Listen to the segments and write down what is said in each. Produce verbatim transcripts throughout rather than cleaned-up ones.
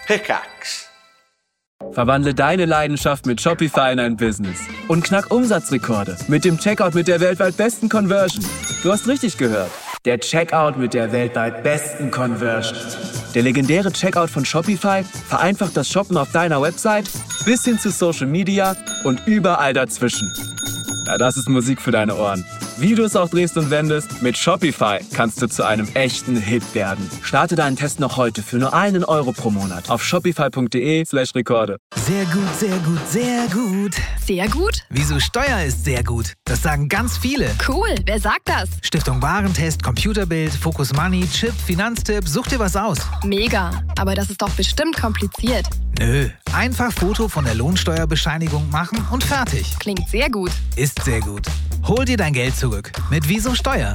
Pickaxe. Verwandle deine Leidenschaft mit Shopify in ein Business und knack Umsatzrekorde mit dem Checkout mit der weltweit besten Conversion. Du hast richtig gehört. Der Checkout mit der weltweit besten Conversion. Der legendäre Checkout von Shopify vereinfacht das Shoppen auf deiner Website bis hin zu Social Media und überall dazwischen. Ja, das ist Musik für deine Ohren. Wie du es auch drehst und wendest, mit Shopify kannst du zu einem echten Hit werden. Starte deinen Test noch heute für nur einen Euro pro Monat auf shopify.de slash Rekorde. Sehr gut, sehr gut, sehr gut. Sehr gut? Wieso Steuer ist sehr gut? Das sagen ganz viele. Cool, wer sagt das? Stiftung Warentest, Computerbild, Focus Money, Chip, Finanztipp, such dir was aus. Mega, aber das ist doch bestimmt kompliziert. Nö, einfach Foto von der Lohnsteuerbescheinigung machen und fertig. Klingt sehr gut. Ist sehr gut. Hol dir dein Geld zurück mit Wieso Steuer.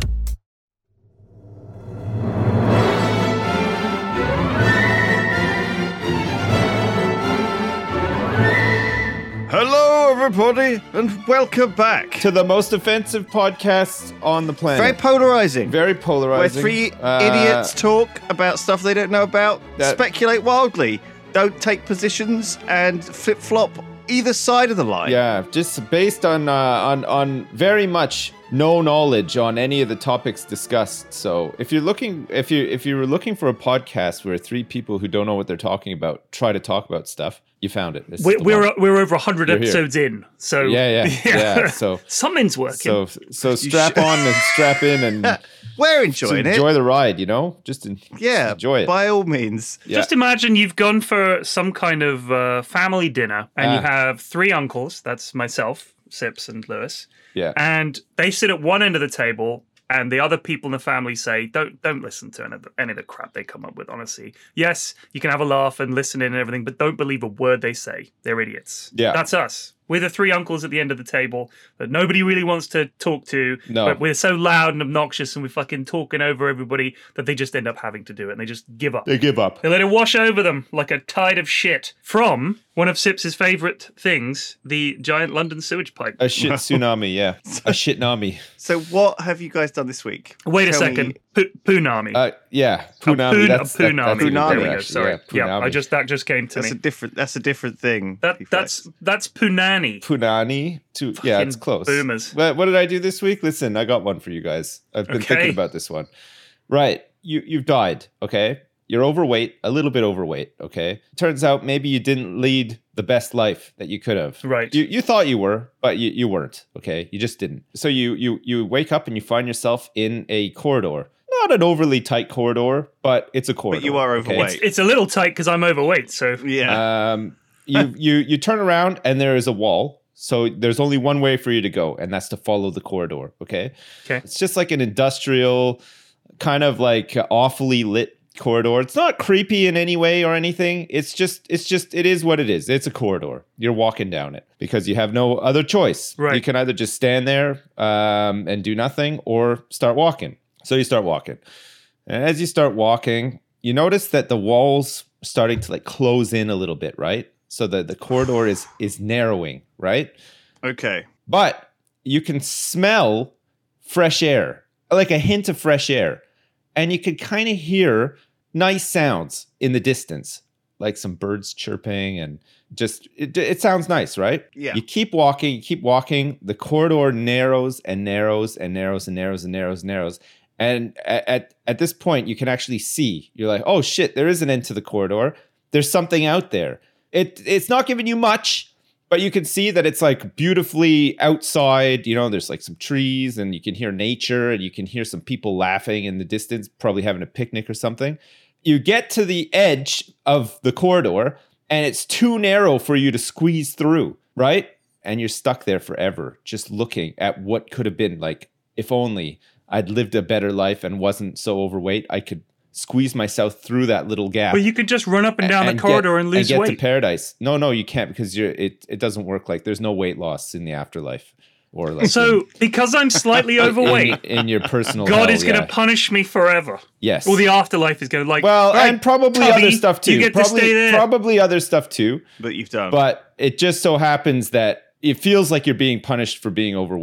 Hello, everybody, and welcome back to the most offensive podcast on the planet. Very polarizing. Very polarizing. Where three uh, idiots talk about stuff they don't know about, that- speculate wildly, don't take positions, and flip-flop either side of the line. Yeah, just based on uh, on on very much no knowledge on any of the topics discussed. So if you're looking if you if you were looking for a podcast where three people who don't know what they're talking about try to talk about stuff, you found it. This is We're the we're, one. we're over one hundred You're here. episodes in, so Yeah, yeah, yeah. So something's working. so so strap on and strap in and We're just enjoying it. enjoy the ride. You know, just, en- Yeah, just enjoy it. by all means. Yeah. Just imagine you've gone for some kind of uh, family dinner, and Ah. you have three uncles. That's myself, Sips, and Lewis. Yeah. And they sit at one end of the table, and the other people in the family say, "Don't don't listen to any of the, any of the crap they come up with. Honestly, yes, you can have a laugh and listen in and everything, but don't believe a word they say. They're idiots." Yeah. That's us. We're the three uncles at the end of the table that nobody really wants to talk to. No. But we're so loud and obnoxious, and we're fucking talking over everybody that they just end up having to do it, and they just give up. They give up. They let it wash over them like a tide of shit from one of Sips's favourite things, the giant London sewage pipe. A shit tsunami, yeah. A shitnami. So what have you guys done this week? Wait a Tell second. me- P- Punami. Uh, yeah, A punami. poon- that's, a that- punami. that's even Punami, There we better, go. actually. Sorry. Yeah, Yeah, I punami. just that just came to That's a me. different. That's a different thing. That P-Flex. that's that's punani. Punani. To, yeah, Fucking it's close. boomers. But what did I do this week? Listen, I got one for you guys. I've been Okay. thinking about this one. Right, you you've died. Okay, you're overweight, a little bit overweight. Okay, turns out maybe you didn't lead the best life that you could have. Right. You you thought you were, but you, you weren't. Okay, you just didn't. So you you you wake up and you find yourself in a corridor. Not an overly tight corridor, but it's a corridor. But you are okay? overweight. It's a little tight because I'm overweight, so Yeah. Um, you you you turn around and there is a wall. So there's only one way for you to go, and that's to follow the corridor. Okay. Okay. It's just like an industrial, kind of like awfully lit corridor. It's not creepy in any way or anything. It's just it's just it is what it is. It's a corridor. You're walking down it because you have no other choice. Right. You can either just stand there um, and do nothing, or start walking. So you start walking, and as you start walking, you notice that the walls are starting to like close in a little bit, right? So the, the corridor is is narrowing, right? Okay. But you can smell fresh air, like a hint of fresh air. And you can kind of hear nice sounds in the distance, like some birds chirping, and just, it, it sounds nice, right? Yeah. You keep walking, you keep walking. The corridor narrows and narrows and narrows and narrows and narrows and narrows. And at, at, at this point, you can actually see, you're like, oh shit, there is an end to the corridor. There's something out there. It It's not giving you much, but you can see that it's like beautifully outside. You know, there's like some trees, and you can hear nature, and you can hear some people laughing in the distance, probably having a picnic or something. You get to the edge of the corridor, and it's too narrow for you to squeeze through, right? And you're stuck there forever, just looking at what could have been. Like, if only I'd lived a better life and wasn't so overweight, I could squeeze myself through that little gap. But you could just run up and down the corridor get, and lose and get weight. to paradise. No, no, you can't, because you're it. It doesn't work like there's no weight loss in the afterlife, or like So because I'm slightly in, overweight, in, in your personal God hell, is going to yeah. punish me forever. Yes. Or the afterlife is going to like. well, "All right, and probably Tubby, other stuff too. You get probably, to stay there. probably other stuff too. But you've done. But it just so happens that it feels like you're being punished for being overweight.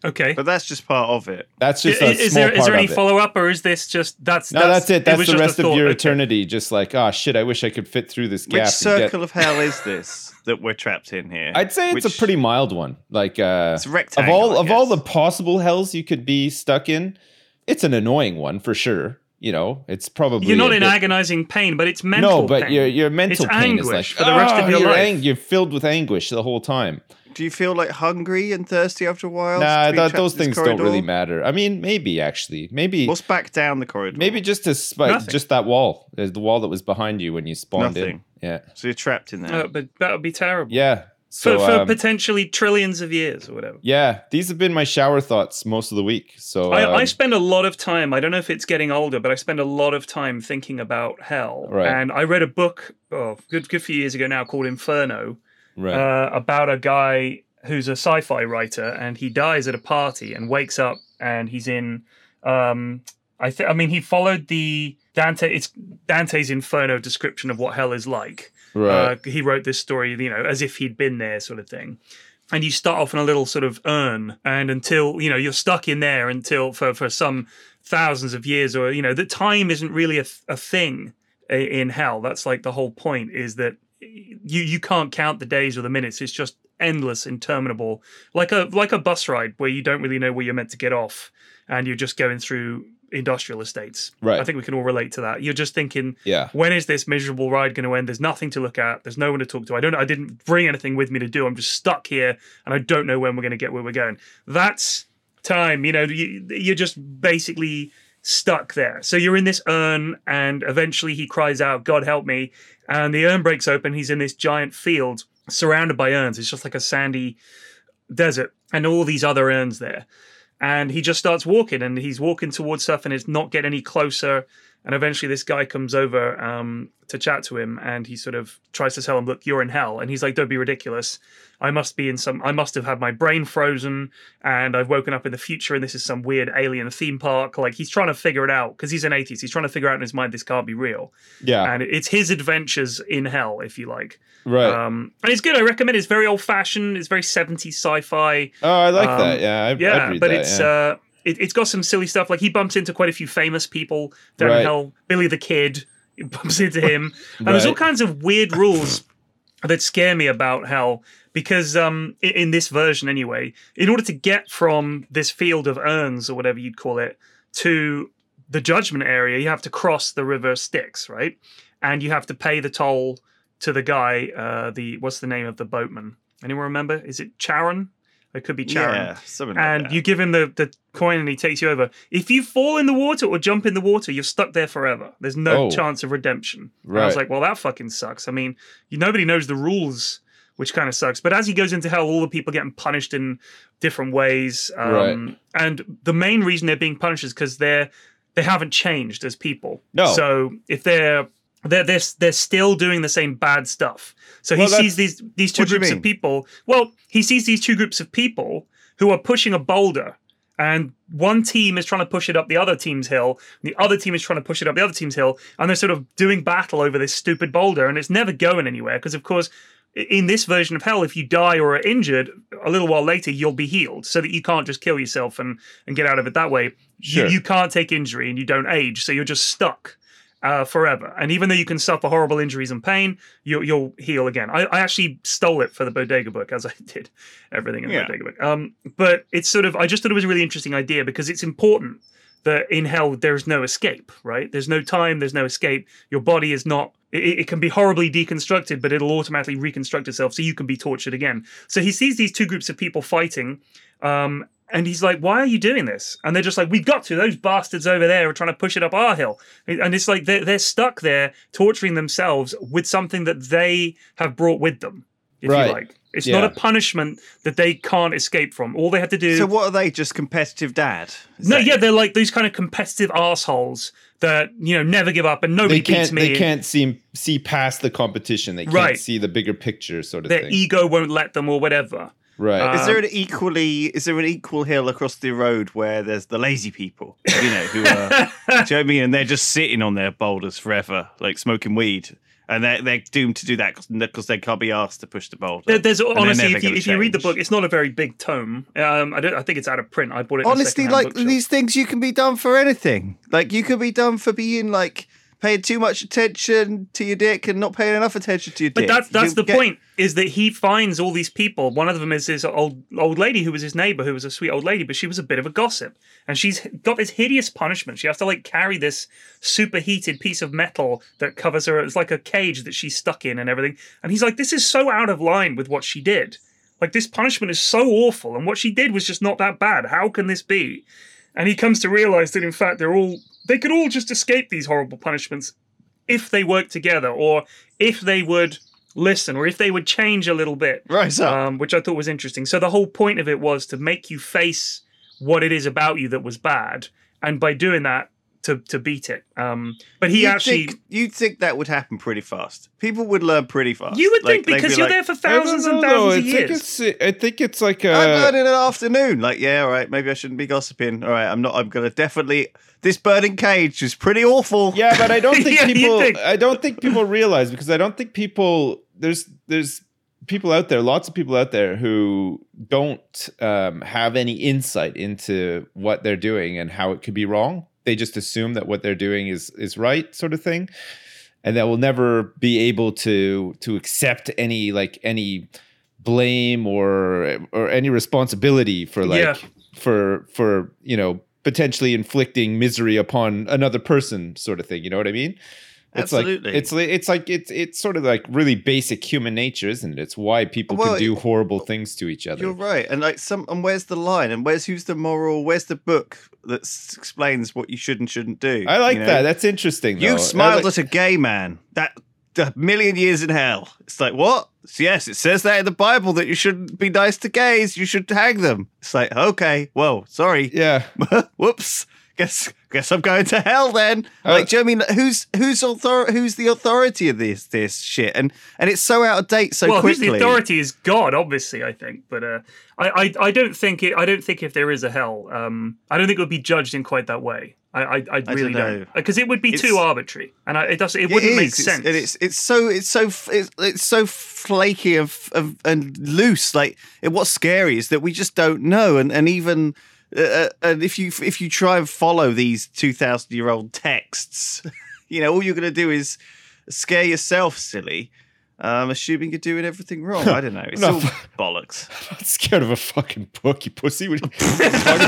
Okay. But that's just part of it. That's just I- a is small there part is there any of it. follow up, or is this just that's No, that's, that's it. That's was the just a rest of thought. your Okay. eternity. Just like, oh shit, I wish I could fit through this gap. Which and circle get... of hell is this that we're trapped in here? I'd say it's Which- a pretty mild one. Like uh, It's a of rectangle, all I of all guess. the possible hells you could be stuck in, it's an annoying one for sure. You know, it's probably You're not a in bit- agonizing pain, but it's mental. No, but pain. your your mental It's pain is anguish like for the rest of "Oh, your you're life." ang- you're filled with anguish the whole time. Do you feel like hungry and thirsty after a while? Nah, to be th- trapped those in this things don't corridor? really matter. I mean, maybe actually, maybe What's back down the corridor? maybe just to spike Nothing. just that wall, There's the wall that was behind you when you spawned in. Nothing. Yeah, So you're trapped in there. Uh, but that would be terrible. yeah. So for, for um, potentially trillions of years or whatever. yeah, these have been my shower thoughts most of the week. So I, um, I spend a lot of time, I don't know if it's getting older, but I spend a lot of time thinking about hell. Right. And I read a book, oh, good, good few years ago now, called Inferno, right. uh, about a guy who's a sci-fi writer, and he dies at a party and wakes up and he's in, um, I, th- I mean, he followed the Dante, it's Dante's Inferno description of what hell is like. Right. Uh, he wrote this story, you know, as if he'd been there, sort of thing. And you start off in a little sort of urn, and until you know you're stuck in there until for for some thousands of years, or you know, the time isn't really a, a thing i- in hell. That's like the whole point, is that you you can't count the days or the minutes. It's just endless, interminable, like a like a bus ride where you don't really know where you're meant to get off, and you're just going through industrial estates. Right. I think we can all relate to that. You're just thinking, Yeah. when is this miserable ride going to end? There's nothing to look at. There's no one to talk to. I don't. I didn't bring anything with me to do. I'm just stuck here, and I don't know when we're going to get where we're going. That's time. You know, you, you're just basically stuck there. So you're in this urn, and eventually he cries out, "God help me!" And the urn breaks open. He's in this giant field surrounded by urns. It's just like a sandy desert, and all these other urns there. And he just starts walking, and he's walking towards stuff, and it's not getting any closer. And eventually this guy comes over um, to chat to him, and he sort of tries to tell him, look, you're in hell. And he's like, don't be ridiculous. I must be in some, I must have had my brain frozen, and I've woken up in the future, and this is some weird alien theme park. Like, he's trying to figure it out, because he's an atheist. He's trying to figure out in his mind, this can't be real. Yeah. And it's his adventures in hell, if you like. Right. Um, and it's good. I recommend it. It's very old fashioned. It's very seventies sci-fi. oh, I like um, that. Yeah. I, Yeah, I'd read but that, it's yeah. uh, it, it's got some silly stuff. Like, he bumps into quite a few famous people down Right. in hell. Billy the Kid bumps into him, and there's all Right. kinds of weird rules that scare me about hell. Because um, in, in this version, anyway, in order to get from this field of urns or whatever you'd call it to the judgment area, you have to cross the river Styx, right? And you have to pay the toll to the guy. Uh, the what's the name of the boatman? Anyone remember? Is it Charon? It could be Charon. Yeah, something like And that. you give him the, the coin and he takes you over. If you fall in the water or jump in the water, you're stuck there forever. There's no Oh. chance of redemption. And I was Right. like, well, that fucking sucks. I mean, you, nobody knows the rules, which kind of sucks. But as he goes into hell, all the people getting punished in different ways. Um, Right. And the main reason they're being punished is because they're they haven't changed as people. No. So if they're they're they're, they're still doing the same bad stuff. So he Well, sees that's- these these two what do you groups mean? of people. Well, he sees these two groups of people who are pushing a boulder, and one team is trying to push it up the other team's hill, and the other team is trying to push it up the other team's hill, and they're sort of doing battle over this stupid boulder, and it's never going anywhere because, of course, in this version of hell, if you die or are injured, a little while later you'll be healed, so that you can't just kill yourself and, and get out of it that way. Sure. You, you can't take injury and you don't age, so you're just stuck uh, forever. And even though you can suffer horrible injuries and pain, you, you'll heal again. I, I actually stole it for the Bodega book, as I did everything in the Yeah. Bodega book. Um, but it's sort of, I just thought it was a really interesting idea because it's important that in hell there's no escape, right? There's no time, there's no escape. Your body is not, it, it can be horribly deconstructed, but it'll automatically reconstruct itself so you can be tortured again. So he sees these two groups of people fighting, um, and he's like, why are you doing this? And they're just like, we've got to. Those bastards over there are trying to push it up our hill. And it's like they're, they're stuck there torturing themselves with something that they have brought with them, if Right. you like. It's Yeah. not a punishment that they can't escape from. All they had to do... So what are they? Just competitive dad? Is No, that yeah, it? they're like these kind of competitive assholes that, you know, never give up and nobody They can't. beats me. They can't see see past the competition. They can't Right. see the bigger picture, sort of Their thing. ego won't let them or whatever. right. Uh, Is there an equally? Is there an equal hill across the road where there's the lazy people? You know, who are. Do you know what I mean? And they're just sitting on their boulders forever, like smoking weed, And they're, they're doomed to do that because they can't be asked to push the boulder. There, there's And they're honestly, never if you, gonna if you read the change. book, it's not a very big tome. Um, I don't. I think it's out of print. I bought it. In a Honestly, secondhand like bookshop. these things, you can be done for anything. Like you could be done for being like paying too much attention to your dick and not paying enough attention to your But dick. that's that's You the get- point. Is that he finds all these people. One of them is this old old lady who was his neighbor, who was a sweet old lady, but she was a bit of a gossip, and she's got this hideous punishment. She has to like carry this superheated piece of metal that covers her. It's like a cage that she's stuck in and everything. And he's like, this is so out of line with what she did. Like this punishment is so awful, and what she did was just not that bad. How can this be? And he comes to realize that in fact they're all they could all just escape these horrible punishments if they worked together, or if they would listen, or if they would change a little bit. Right, so Um, which I thought was interesting. So the whole point of it was to make you face what it is about you that was bad, and by doing that, to to beat it. Um, but he you'd actually, think, you'd think that would happen pretty fast. People would learn pretty fast. you would Like, think they'd because be you're like, there for I don't thousands know, and though. thousands I of think years. it's I think it's like I a learned in an afternoon. Like, yeah, all right, maybe I shouldn't be gossiping. All right, I'm not. I'm gonna definitely. This burning cage is pretty awful. Yeah, but I don't think Yeah, you people. think. I don't think people realize, because I don't think people. There's there's people out there, lots of people out there who don't um, have any insight into what they're doing and how it could be wrong. They just assume that what they're doing is is right, sort of thing, and that will never be able to to accept any like any blame or or any responsibility for like Yeah. for for you know potentially inflicting misery upon another person, sort of thing. You know what I mean? It's Absolutely. like it's li- it's like it's it's sort of like really basic human nature, isn't it? It's why people Well, can do horrible things to each other. You're right, and like some, and where's the line? And where's who's the moral? Where's the book that s- explains what you should and shouldn't do? I like you know? that. That's interesting. You though. smiled I like- at a gay man. That a million years in hell. It's like what? Yes, it says that in the Bible that you shouldn't be nice to gays. You should hang them. It's like okay, well, sorry. yeah. Whoops. Guess guess I'm going to hell then. Uh, Like, do you know what I mean? Who's who's author- Who's the authority of this this shit? And and it's so out of date so well, who's quickly. the authority is God, obviously. I think, but uh, I, I I don't think it. I don't think if there is a hell, um, I don't think it would be judged in quite that way. I I, I really don't know. don't, because it would be It's- too arbitrary, and I, it does. It It wouldn't make is. It's- sense. and it's it's so it's so f- it's, it's so flaky and, f- and and loose. Like it, what's scary is that we just don't know, and and even. Uh, and if you if you try and follow these two thousand year old texts, you know all you're going to do is scare yourself silly, um, assuming you're doing everything wrong. I don't know. It's No. all bollocks. I'm not scared of a fucking book, you pussy. What are you talking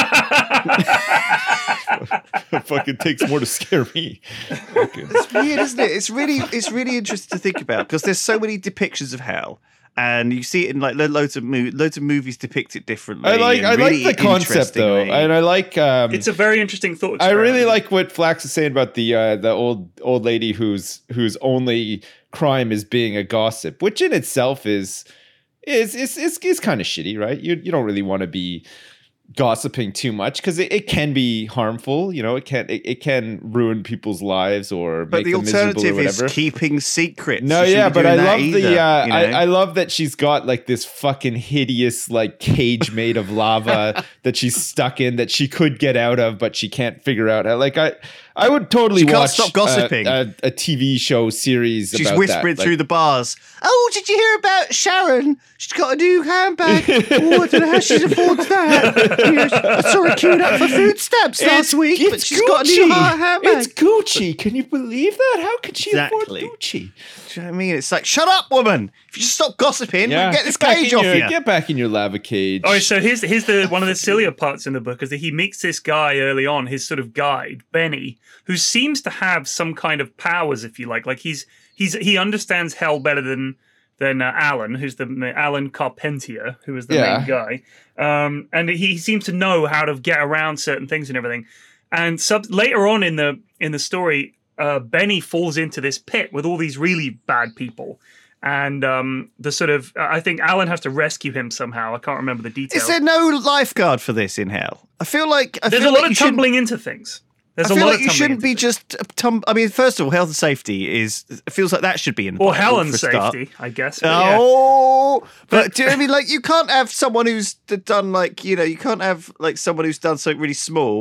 about? It fucking takes more to scare me. Okay. It's weird, isn't it? It's really it's really interesting to think about because there's so many depictions of hell. And you see it in like lo- loads of mo- loads of movies depict it differently. I like and I really like the concept though, interestingly. and I like um, It's a very interesting thought. I really experiment. like what Flax is saying about the uh, the old old lady whose whose only crime is being a gossip, which in itself is is is is, is kind of shitty, right? You you don't really want to be gossiping too much because it, it can be harmful. You know, it can it, it can ruin people's lives or But make the them miserable or alternative is whatever. keeping secrets. No, You shouldn't yeah, be but I doing that love the either, uh, you I, know? I love that she's got like this fucking hideous like cage made of lava that she's stuck in that she could get out of, but she can't figure out how. Like I, I would totally She can't watch stop gossiping. A, a, a T V show series. She's about whispering that. through Like, the bars. Oh, did you hear about Sharon? She's got a new handbag. Oh, I don't know how she affords that. Here's- I saw her queuing up for food stamps last week, but she's got a new ha- handbag. It's Gucci. Can you believe that? How could she Exactly. afford Gucci? Do you know what I mean? It's like, shut up, woman. If you just stop gossiping, we'll get this back cage in off your, you. Get back in your lava cage. Oh, so here's here's the one of the sillier parts in the book is that he meets this guy early on, his sort of guide, Benny, who seems to have some kind of powers, if you like. Like he's he's he understands hell better than than uh, Alan, who's the Alan Carpentier, who is the Yeah. main guy, um, and he seems to know how to get around certain things and everything. And sub- later on in the in the story, uh, Benny falls into this pit with all these really bad people. And um, the sort of, I think Alan has to rescue him somehow. I can't remember the details. Is there no lifeguard for this in hell? I feel like I There's feel a lot like you of shouldn't- tumbling into things. There's I a feel lot like of you tumbling shouldn't into be things. just uh, tum- I mean, first of all, health and safety is. It feels like that should be in the Or Bible Helen's for a start. safety, I guess. but yeah. Oh, but do you know what I mean? Like, you can't have someone who's d- done like you know, you can't have like someone who's done something really small,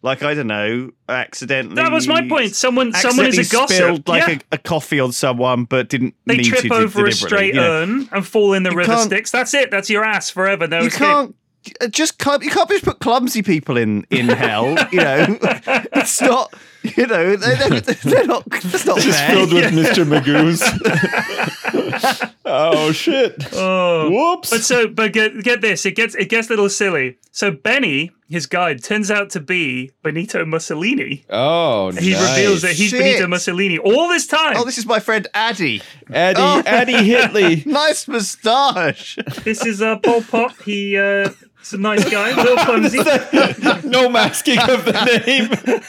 like I don't know, accidentally. That was my point. Someone, someone is a accidentally gossip. spilled like yeah. a, a coffee on someone, but didn't They need trip to over a deliberately, straight you know. urn and fall in the You river can't- Styx. That's it. That's your ass forever. No You escape. can't uh, just can't, you can't just put clumsy people in in hell. You know, it's not. You know, they, they're, they're not. That's not Just fair. filled with Mister Magoo's. Oh shit! Oh. Whoops! But so, but get get this. It gets it gets a little silly. So Benny, his guide, turns out to be Benito Mussolini. oh, He nice. reveals that he's Shit. Benito Mussolini all this time. Oh, this is my friend Addy. Addy, Oh. Addy Hitley. Nice moustache. This is uh, Pol Pot. He uh, is a nice guy, a little clumsy. No masking of the name.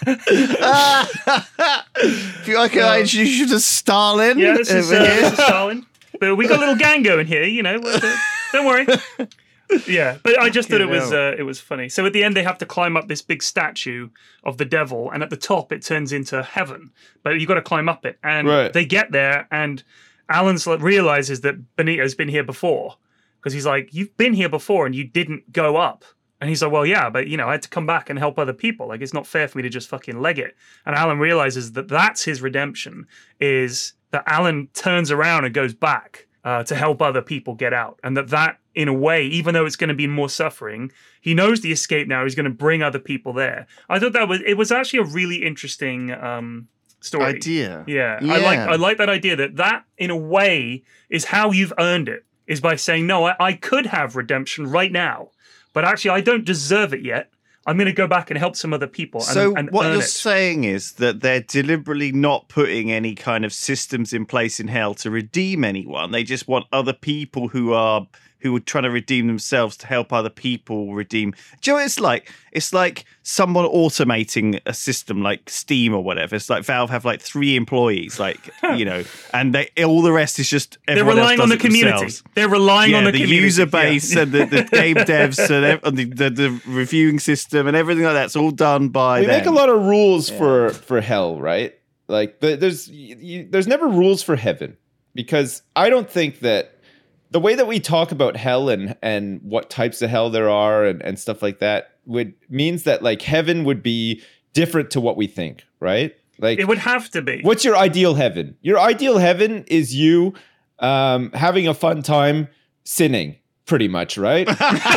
If you like, I introduce you to Stalin. Yeah, this is, uh, over here. this is Stalin. But we got a little gang going here, you know. we're- uh, Don't worry. Yeah, but I just thought it was hell. uh, it was funny. So at the end, they have to climb up this big statue of the devil, and at the top, it turns into heaven. But you got to climb up it, and Right. they get there, and Alan's like, realizes that Benito's been here before because he's like, "You've been here before, and you didn't go up." And he's like, "Well, yeah, but you know, I had to come back and help other people. Like, it's not fair for me to just fucking leg it." And Alan realizes that that's his redemption. Is that Alan turns around and goes back uh, to help other people get out, and that that in a way, even though it's going to be more suffering, he knows the escape now. He's going to bring other people there. I thought that was it was actually a really interesting um, story. Idea. Yeah, I like Yeah. I like that idea that that in a way is how you've earned it, is by saying, no, I, I could have redemption right now, but actually I don't deserve it yet. I'm going to go back and help some other people. And, So and what earn you're it. saying is that they're deliberately not putting any kind of systems in place in hell to redeem anyone. They just want other people who are who are trying to redeem themselves to help other people redeem. Do you know what it's like? It's like someone automating a system like Steam or whatever. It's like Valve have like three employees, like you know, and they all the rest is just They're everyone else relying on does the it community. themselves. They're relying Yeah, on the, the community. user Yeah. base and the, the game devs and ev- and the, the, the reviewing system and everything like that's all done by We them. make a lot of rules for for hell, right? Like the, there's you, there's never rules for heaven, because I don't think that the way that we talk about hell and and what types of hell there are and, and stuff like that would means that like heaven would be different to what we think, right? Like It would have to be. what's your ideal heaven? Your ideal heaven is you um, having a fun time sinning, pretty much, right?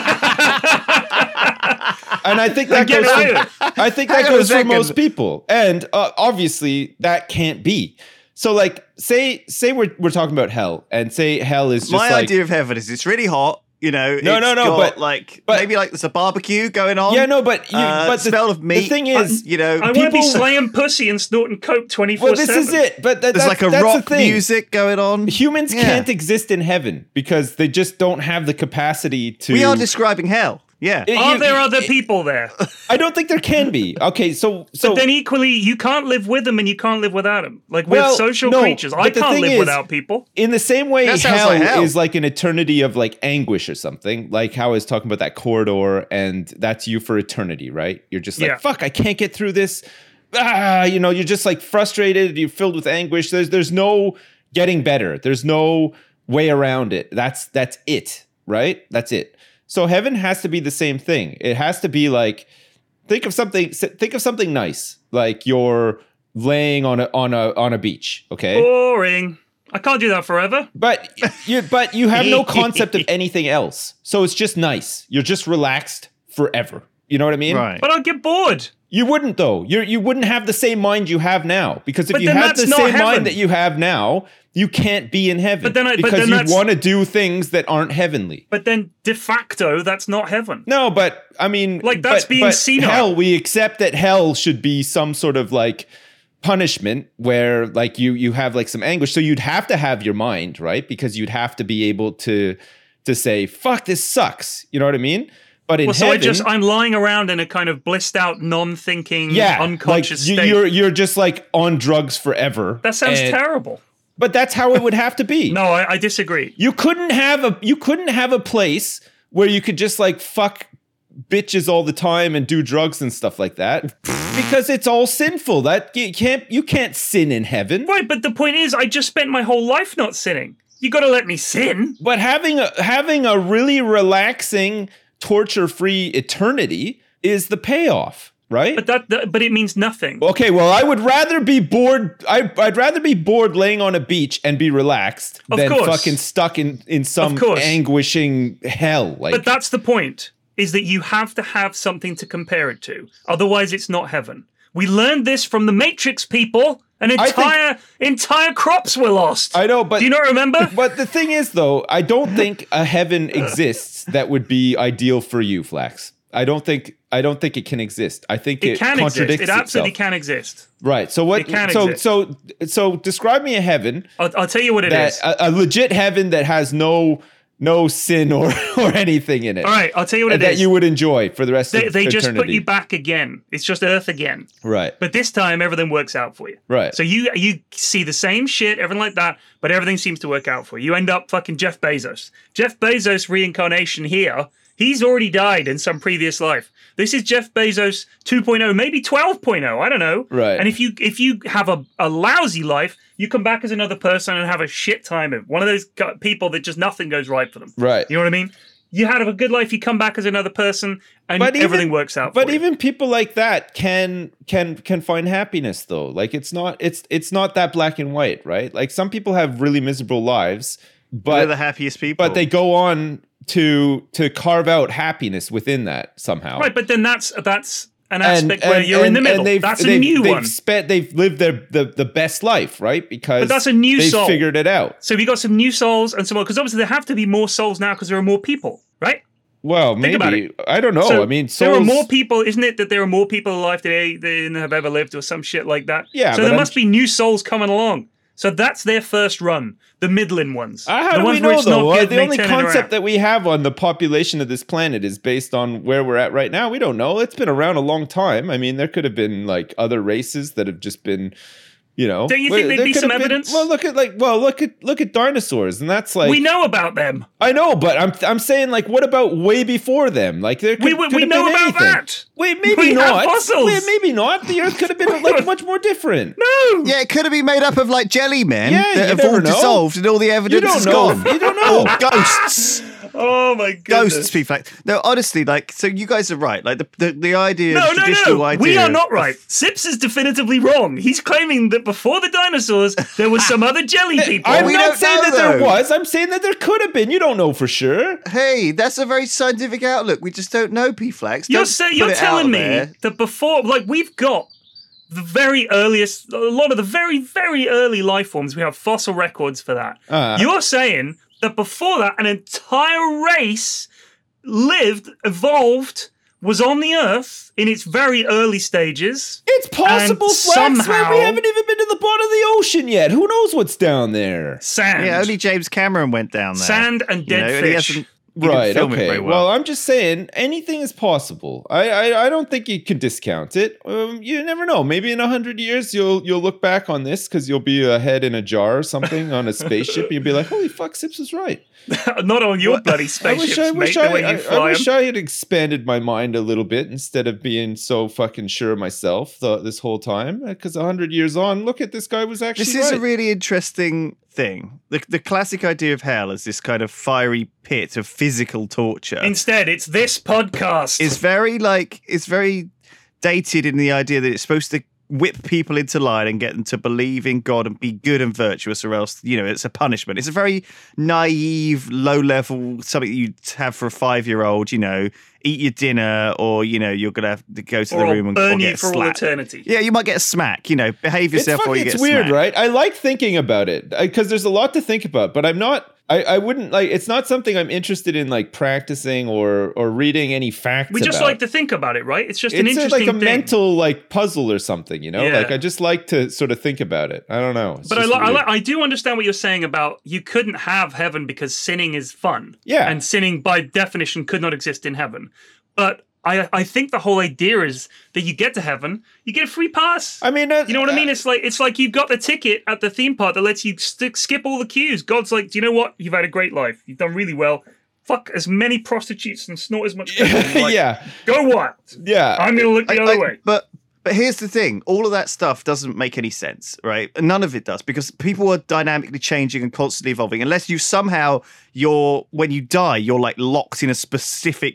And I think that Get goes away for, with I think Hang that on a goes for second. most people. And uh, obviously that can't be. So like say say we're we're talking about hell, and say hell is just My like idea of heaven is it's really hot. You know, No, it's no, no, got, but- like but- maybe like there's a barbecue going on. Yeah, no, but you, uh, but the, smell of meat. The thing is, you know, I want to be people- slaying pussy and snorting coke twenty-four well, seven. this is it. But that, there's that's, like a that's the rock thing. music going on. Humans Yeah. can't exist in heaven because they just don't have the capacity to. We are describing hell. Yeah. It- Are you- there it- other people there? I don't think there can be. Okay, so so Then equally, you can't live with them and you can't live without them. Like we're Well, social no, creatures. I but the can't thing live is- without people. in the same way, That sounds hell, like hell. is like an eternity of like anguish or something. Like how I was talking about that corridor, and that's you for eternity, right? You're just like, Yeah. fuck, I can't get through this. Ah, you know, you're just like frustrated. You're filled with anguish. There's there's no getting better. There's no way around it. That's that's it, right? That's it. So heaven has to be the same thing. It has to be like, think of something. Think of something nice, like you're laying on a on a on a beach. Okay. Boring. I can't do that forever. But you but you have no concept of anything else. So it's just nice. You're just relaxed forever. You know what I mean? Right. But I'll get bored. You wouldn't though. You you wouldn't have the same mind you have now. Because if But you then had that's the not same heaven. mind that you have now, you can't be in heaven. But then I- but because then you that's- want to do things that aren't heavenly. But then de facto, that's not heaven. No, but I mean, Like, that's but, being but senile. hell, we accept that hell should be some sort of like punishment where like you you have like some anguish. So you'd have to have your mind, right? Because you'd have to be able to to say, "Fuck, this sucks." You know what I mean? But in Well, so heaven, I just I'm lying around in a kind of blissed out, non-thinking, yeah, unconscious like, you- state. you're you're just like on drugs forever. that sounds And- terrible. But that's how it would have to be. No, I, I disagree. You couldn't have a you couldn't have a place where you could just like fuck bitches all the time and do drugs and stuff like that because it's all sinful. That you can't you can't sin in heaven. Right, but the point is, I just spent my whole life not sinning. You got to let me sin. But having a having a really relaxing, torture-free eternity is the payoff. right? But that, that but it means nothing. Okay, well, I would rather be bored. I, I'd rather be bored laying on a beach and be relaxed Of than course. fucking stuck in, in some Of course. anguishing hell. Like, But that's the point, is that you have to have something to compare it to. Otherwise, it's not heaven. We learned this from the Matrix, people. An I think- entire entire crops were lost. I know, but Do you not remember? But the thing is, though, I don't think a heaven exists that would be ideal for you, Flax. I don't think. I don't think it can exist. I think it, It can exist. contradicts It absolutely itself. can exist. Right. So what? It can so exist. so so describe me a heaven I'll, I'll tell you what it that is. a, a legit heaven that has no no sin or or anything in it. All right, I'll tell you what it that is. you would enjoy for the rest They, of they eternity. just put you back again. It's just Earth again. Right. But this time, everything works out for you. Right. So you you see the same shit, everything like that, but everything seems to work out for you. You end up fucking Jeff Bezos. Jeff Bezos reincarnation here. He's already died in some previous life. This is Jeff Bezos two point oh, maybe twelve point oh. I don't know. Right. And if you if you have a, a lousy life, you come back as another person and have a shit time. One of those gu- people that just nothing goes right for them. Right. You know what I mean? You had a good life, you come back as another person, and But even- everything works out But for you. even people like that can can can find happiness though. Like it's not it's it's not that black and white, right? Like some people have really miserable lives, They're but the happiest people. but they go on to to carve out happiness within that somehow. Right, but then that's that's an aspect where you're in the middle. they've- That's a they've- new they've one. Spent, they've lived their the, the best life, right? Because But that's a new they've soul. figured it out. So we got some new souls and some more, because obviously there have to be more souls now because there are more people, right? Well, Think about maybe it. I don't know. So I mean, there are souls- more people, isn't it? That there are more people alive today than have ever lived, or some shit like that. Yeah, So but there I'm- must be new souls coming along. So that's their first run, the middling ones. Uh, how the do ones we where know it's not though? Uh, good the and they only turn it concept around. that we have on the population of this planet is based on where we're at right now. We don't know. It's been around a long time. I mean, there could have been like other races that have just been, you know. Don't you well, think there'd there be could some have been- evidence? Well, look at like well, look at look at dinosaurs, and that's like we know about them. I know, but I'm I'm saying like, what about way before them? Like there could, We- we- could we have know been about anything. that. Wait, maybe We have not. fossils. Wait, maybe not. The Earth could have been like much more different. No. Yeah, it could have been made up of like jelly men Yeah, that you have never all know. dissolved and all the evidence don't is know. gone. You don't know. Or ghosts. Oh my goodness. Ghosts, people. No, honestly, like, so you guys are right. Like, the the, the idea, No, the no, traditional no. idea. We are not of- right. Sips is definitively wrong. He's claiming that before the dinosaurs, there was some other jelly people. I'm we not don't saying know, that there though. was. I'm saying that there could have been. You don't know for sure. Hey, that's a very scientific outlook. We just don't know, P-Flax. You're Don't say, put you're it telling out me there. that before, like, we've got the very earliest, a lot of the very, very early life forms. We have fossil records for that. Uh. You're saying that before that, an entire race lived, evolved, was on the Earth in its very early stages. It's possible, And Flex, man. somehow- We haven't even been to the bottom of the ocean yet. Who knows what's down there? Sand. Yeah, only James Cameron went down there. Sand and You know, dead and he fish. hasn't- he didn't Right. film it Okay. very Well. well. I'm just saying anything is possible. I, I I don't think you can discount it. Um, you never know. Maybe in a hundred years you'll you'll look back on this because you'll be a head in a jar or something on a spaceship. You'll be like, "Holy fuck, Sips was right." Not on your bloody I spaceships, wish I mate, wish the I, way you I, fly I wish 'em. I had expanded my mind a little bit instead of being so fucking sure of myself the, this whole time. Because a hundred years on, look at this guy was actually This is right. a really interesting thing. The, the classic idea of hell as this kind of fiery pit of physical torture Instead, it's this podcast. is very like it's very dated in the idea that it's supposed to whip people into line and get them to believe in God and be good and virtuous, or else, you know, it's a punishment. It's a very naive, low level, something you'd have for a five year old, you know, eat your dinner, or, you know, you're going to have to go to or the I'll room and burn or you get for all slapped. eternity. Yeah, you might get a smack, you know, behave It's yourself or fucking, you get it's weird, smacked. right? I like thinking about it because there's a lot to think about, but I'm not. I, I wouldn't like. It's not something I'm interested in, like practicing or or reading any facts. We just about. like to think about it, right? It's just an It's a, interesting like a thing. mental like puzzle or something, you know. Yeah. Like I just like to sort of think about it. I don't know. It's But I, just li- I, weird. li- I do understand what you're saying about you couldn't have heaven because sinning is fun. Yeah. And sinning by definition could not exist in heaven. But I I think the whole idea is that you get to heaven, you get a free pass. I mean, uh, You know what I mean? It's like it's like you've got the ticket at the theme park that lets you st- skip all the queues. God's like, do you know what? You've had a great life. You've done really well. Fuck as many prostitutes and snort as much. cocaine as you like. yeah, Go what? yeah. I'm gonna look the I- other I- way. But but here's the thing: all of that stuff doesn't make any sense, right? None of it does, because people are dynamically changing and constantly evolving. Unless you somehow you're when you die, you're like locked in a specific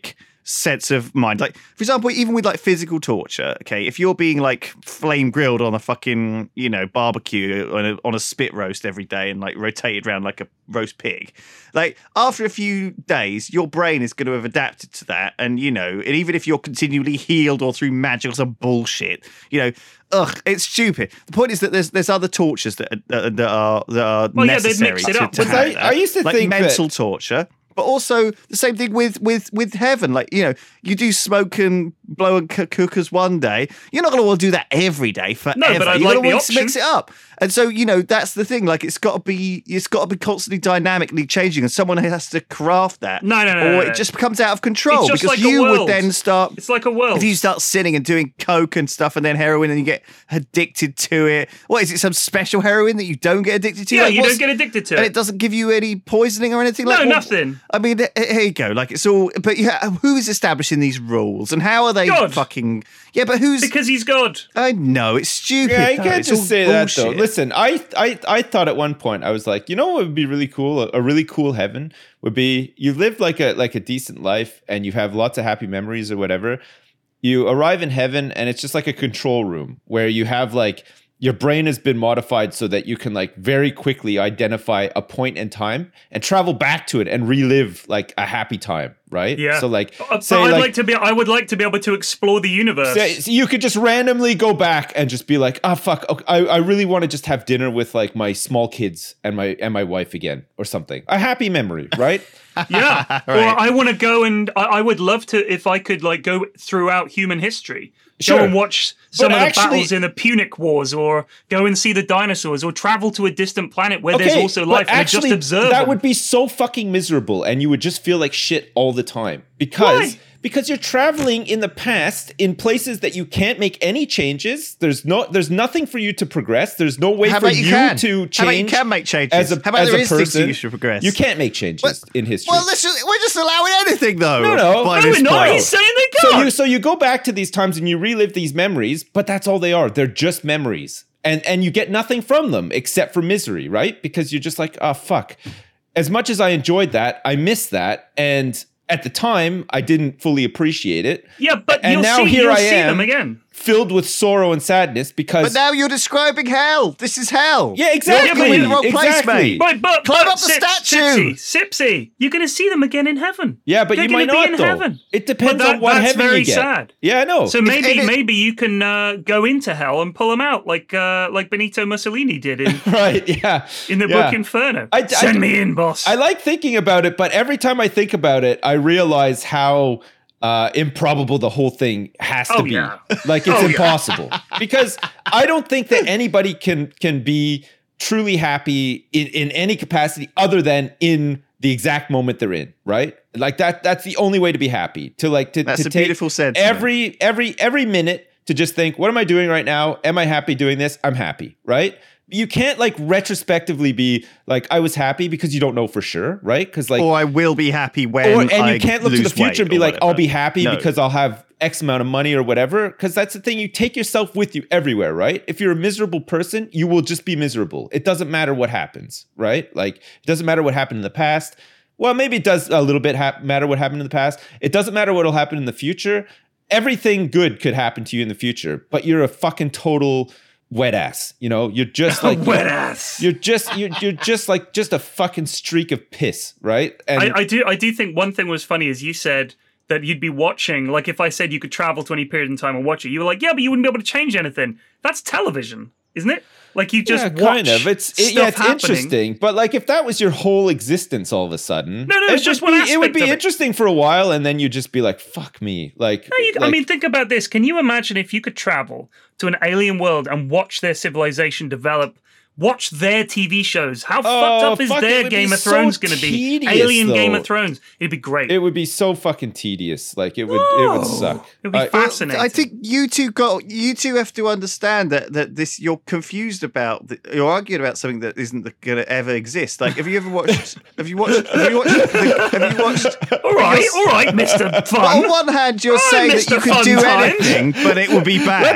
sense of mind. Like, for example, even with like physical torture, okay, if you're being like flame grilled on a fucking, you know, barbecue on a, on a spit roast every day and like rotated around like a roast pig, like after a few days, your brain is going to have adapted to that. And, you know, and even if you're continually healed or through magic or some bullshit, you know, ugh, it's stupid. The point is that there's there's other tortures that are, that are, that are Well, yeah, they'd necessary mix it to, up. to Was have I- that. I used to like think mental that- torture. But also the same thing with, with, with heaven. Like, you know, you do smoke and blow and cook cookers one day. You're not going to want to do that every day forever. No, but I'd You're like gonna the want to mix option. it up. And so, you know, that's the thing. Like, it's got to be, it's got to be constantly dynamically changing, and someone has to craft that. No, no, no, Or no, it no. just becomes out of control It's just because like a you would world. then start. It's like a world. If you start sinning and doing coke and stuff, and then heroin, and you get addicted to it. What is it? Some special heroin that you don't get addicted to? Yeah, Like, you what's- don't get addicted to and it. it doesn't give you any poisoning or anything. No, like what- nothing. I mean, th- here you go. Like it's all, but yeah, who is establishing these rules and how are they God. fucking? Yeah, but who's? Because he's God. I know it's stupid. Yeah, you though. can't It's all just say that though. bullshit. Listen, I, I I thought at one point I was like, you know what would be really cool? A, a really cool heaven would be you live like a like a decent life and you have lots of happy memories or whatever. You arrive in heaven and it's just like a control room where you have like your brain has been modified so that you can like very quickly identify a point in time and travel back to it and relive like a happy time, right? Yeah. So like, Uh, say but I'd like, like to be. I would like to be able to explore the universe. say- so you could just randomly go back and just be like, oh fuck, okay, I, I really want to just have dinner with like my small kids and my and my wife again or something. A happy memory, right? Yeah. Or I want to go and I, I would love to if I could like go throughout human history. Sure. Go and watch some But of the actually- battles in the Punic Wars, or go and see the dinosaurs, or travel to a distant planet where there's also but life and actually, just observe that them. would be so fucking miserable, and you would just feel like shit all the time because Why? because you're traveling in the past in places that you can't make any changes. There's no, there's nothing for you to progress. There's no way How for about you you can? to change. How about you can make changes? As a, How about as there a is things person, that you should progress? You can't make changes But- in history. Well, let's just, we're just allowing anything though. No, no. by No, this we're not. point. He's saying they So can't. you so you go back to these times and you relive these memories, but that's all they are. They're just memories. And and you get nothing from them except for misery, right? Because you're just like, oh fuck. As much as I enjoyed that, I missed that. And at the time, I didn't fully appreciate it. yeah, but and you'll now see, here you'll I see am. them again. Filled with sorrow and sadness because But now you're describing hell. This is hell. Yeah, exactly. You're in the wrong place, Exactly. mate. Right, but Climb but up the Sips, statue. Sipsy, Sipsy, you're going to see them again in heaven. Yeah, but They're you might gonna not be in though. heaven. It depends But that- on what that's heaven very you get. sad. Yeah, I know. So maybe and it- maybe you can uh, go into hell and pull them out like uh, like Benito Mussolini did in, right, yeah. in the Yeah. book Inferno. I- I- Send me in, boss. I like thinking about it, but every time I think about it, I realize how uh, improbable the whole thing has to Oh, be. yeah. Like it's Oh, yeah. impossible because I don't think that anybody can can be truly happy in, in any capacity other than in the exact moment they're in. Right? Like that. That's the only way to be happy. To like to, That's to a take beautiful sentiment. every every every minute to just think, what am I doing right now? Am I happy doing this? I'm happy. Right? You can't like retrospectively be like I was happy because you don't know for sure, right? Because like Or I will be happy when. or, and you I can't look to the lose weight future and be or like, whatever. I'll be happy No. because I'll have X amount of money or whatever. Because that's the thing. You take yourself with you everywhere, right? If you're a miserable person, you will just be miserable. It doesn't matter what happens, right? Like, it doesn't matter what happened in the past. Well, maybe it does a little bit ha- matter what happened in the past. It doesn't matter what will happen in the future. Everything good could happen to you in the future, but you're a fucking total wet ass. You know, you're just like Wet ass. You're just you're, you're just like just a fucking streak of piss, right? And I, I do I do think one thing was funny is you said that you'd be watching, like if I said you could travel to any period in time and watch it, you were like, yeah, but you wouldn't be able to change anything. That's television, isn't it? Like you just yeah, watch kind of. It's it, stuff yeah, it's happening. interesting. But like, if that was your whole existence, all of a sudden, No, no, it it's just would one be, It would aspect be of it. interesting for a while, and then you'd just be like, "Fuck me!" Like, No, you, I like- mean, think about this. Can you imagine if you could travel to an alien world and watch their civilization develop? Watch their T V shows. How Oh, fucked up is fuck, it their would Game be of Thrones so going to be? tedious, Alien Game though. of Thrones. It'd be great. it would be so fucking tedious. Like, it would, it would No. suck. It'd be I- fascinating. I think you two got you two have to understand that that this you're confused about the, you're arguing about something that isn't going to ever exist. Like, have you ever watched? Have you watched? Have you watched? Have you watched? all right, all right, Mister But Fun. on one hand, you're Oh, saying that Mister you could Fun do Times. anything, but it would be bad. Let's argue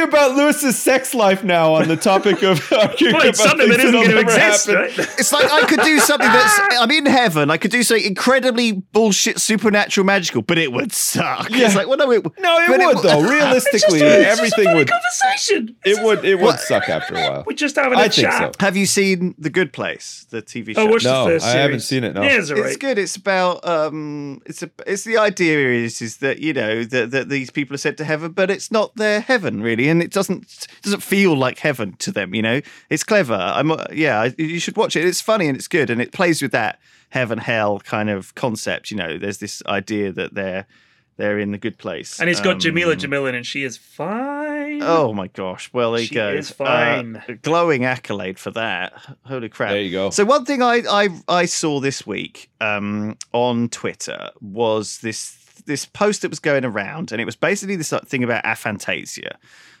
about Lewis's sex life now on the topic of arguing Well, about it's something that things isn't that'll going to never exist, happen. right? It's like I could do something that's I'm in heaven. I could do something incredibly bullshit, supernatural, magical, but it would suck. Yeah. It's like, well, no, it, No, it but would though. Realistically, It's just everything a funny would. conversation. It would. It would suck after a while. We're just having a I think chat. so. Have you seen The Good Place, the T V show? Oh, watch No, the first I series. haven't seen it, no. Yeah, it's, all It's right. good. It's about um, it's a, it's the idea is is that you know that, that these people are sent to heaven, but it's not their heaven really, and it doesn't doesn't feel like heaven to them. You know, it's clever. I'm uh, yeah, I- you should watch it. It's funny and it's good, and it plays with that heaven hell kind of concept. You know, there's this idea that they're they're in the good place, And it's got Um, Jamila Jamil, and she is fine. Oh my gosh! Well, there you She go. is fine. Uh, glowing accolade for that. Holy crap! There you go. So one thing I I, I saw this week um, on Twitter was this this post that was going around, and it was basically this thing about aphantasia,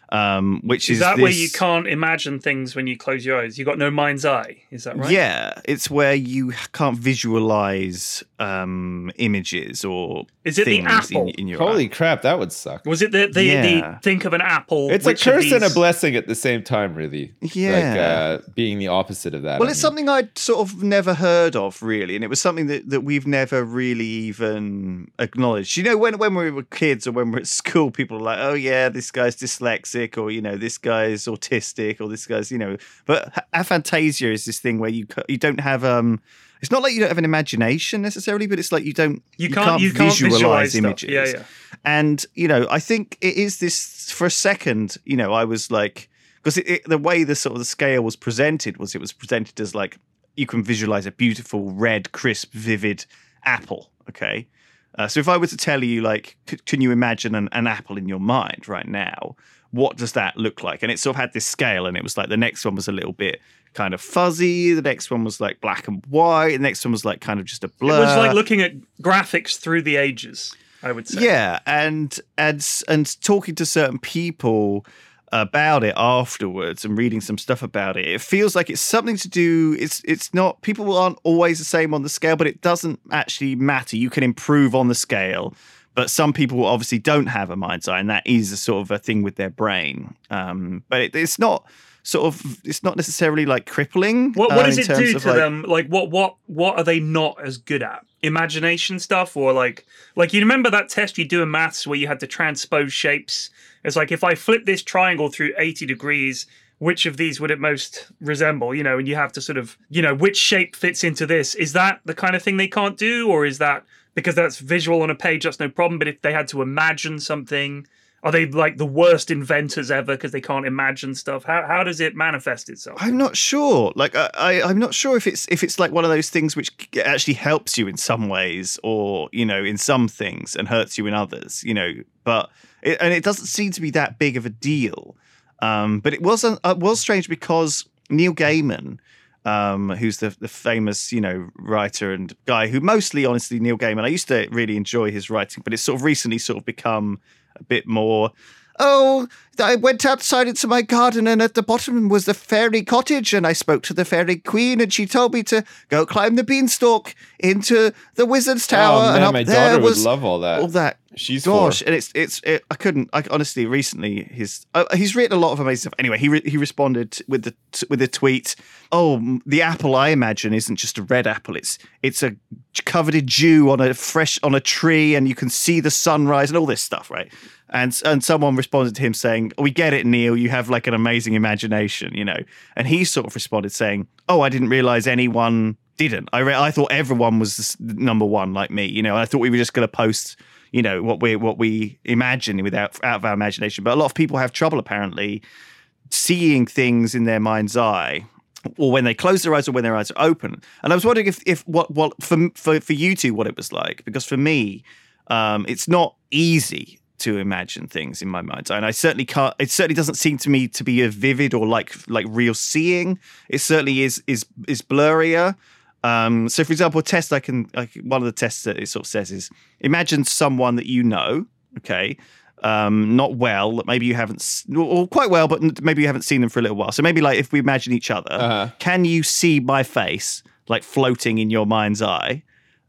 um, which is, Is that this, where you can't imagine things when you close your eyes? You got no mind's eye. Is that right? Yeah, it's where you can't visualize um, images or Is it the things apple? in, in your Holy eye. crap, that would suck. Was it the the, Yeah. the think of an apple? It's a which of curse and a these- blessing at the same time, really. Yeah. Like uh, being the opposite of that. Well, I it's mean. something I'd sort of never heard of, really, and it was something that, that we've never really even acknowledged. You know, when when we were kids or when we were at school, people were like, "Oh yeah, this guy's dyslexic," or you know, "This guy's autistic," or "This guy's," you know. But aphantasia is this thing where you ca- you don't have um. It's not like you don't have an imagination necessarily, but it's like you don't You can't you can't visualize, visualize stuff. images. Yeah, yeah. And, you know, I think it is this for a second, you know, I was like, because it, it, the way the sort of the scale was presented was it was presented as like, you can visualize a beautiful, red, crisp, vivid apple. Okay. Uh, so if I were to tell you, like, c- can you imagine an, an apple in your mind right now? What does that look like? And it sort of had this scale, and it was like the next one was a little bit kind of fuzzy. The next one was like black and white. The next one was like kind of just a blur. It was like looking at graphics through the ages, I would say. Yeah, and and and talking to certain people about it afterwards and reading some stuff about it, it feels like it's something to do. It's it's not people aren't always the same on the scale, but it doesn't actually matter. You can improve on the scale, but some people obviously don't have a mind's eye, and that is a sort of a thing with their brain. Um, but it, it's not sort of it's not necessarily like crippling. What what uh, does in it terms do of, to like- them? Like what what what are they not as good at? Imagination stuff, or like like you remember that test you do in maths where you had to transpose shapes? It's like if I flip this triangle through eighty degrees, which of these would it most resemble? You know, and you have to sort of, you know, which shape fits into this? Is that the kind of thing they can't do, or is that because that's visual on a page, that's no problem? But if they had to imagine something, are they like the worst inventors ever because they can't imagine stuff? How how does it manifest itself? I'm not sure. Like I, I, I'm not sure if it's if it's like one of those things which c- actually helps you in some ways, or you know, in some things and hurts you in others. You know, but it, and it doesn't seem to be that big of a deal. Um, but it was uh, it was strange because Neil Gaiman, um, who's the the famous you know writer and guy who mostly, honestly, Neil Gaiman. I used to really enjoy his writing, but it's sort of recently sort of become a bit more. Oh, I went outside into my garden, and at the bottom was the fairy cottage, and I spoke to the fairy queen, and she told me to go climb the beanstalk into the wizard's tower. Oh and man, up my there daughter was would love all that. all that. She's Gosh, four. and it's it's it, I couldn't. I honestly recently his uh, he's written a lot of amazing stuff. Anyway, he re- he responded with the t- with a tweet. Oh, m- the apple I imagine isn't just a red apple. It's it's a covered in dew on a fresh on a tree, and you can see the sunrise and all this stuff, right? And and someone responded to him saying, "We get it, Neil. You have like an amazing imagination, you know." And he sort of responded saying, "Oh, I didn't realize anyone didn't. I re- I thought everyone was this number one like me, you know. And I thought we were just going to post." You know what we what we imagine without out of our imagination, but a lot of people have trouble apparently seeing things in their mind's eye, or when they close their eyes, or when their eyes are open. And I was wondering if if what what for for for you two what it was like, because for me, um, it's not easy to imagine things in my mind's eye, and I certainly can't. It certainly doesn't seem to me to be a vivid or like like real seeing. It certainly is is is blurrier. Um, so, for example, a test I can, like, one of the tests that it sort of says is imagine someone that you know, okay, um, not well, that maybe you haven't, s- or quite well, but n- maybe you haven't seen them for a little while. So maybe like if we imagine each other, Uh-huh. can you see my face like floating in your mind's eye?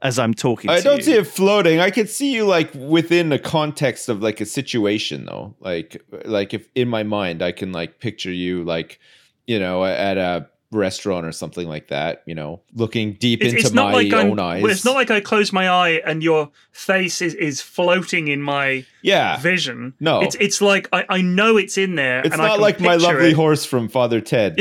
as I'm talking I to don't you. see it floating. I could see you like within the context of like a situation though. Like like if in my mind I can like picture you like, you know, at a restaurant or something like that, you know, looking deep It's, into it's not my like I'm, own eyes. well, it's not like I close my eye and your face is, is floating in my yeah. vision. No. It's it's like I, I know it's in there. It's and I not can like my picture lovely it. horse from Father Ted.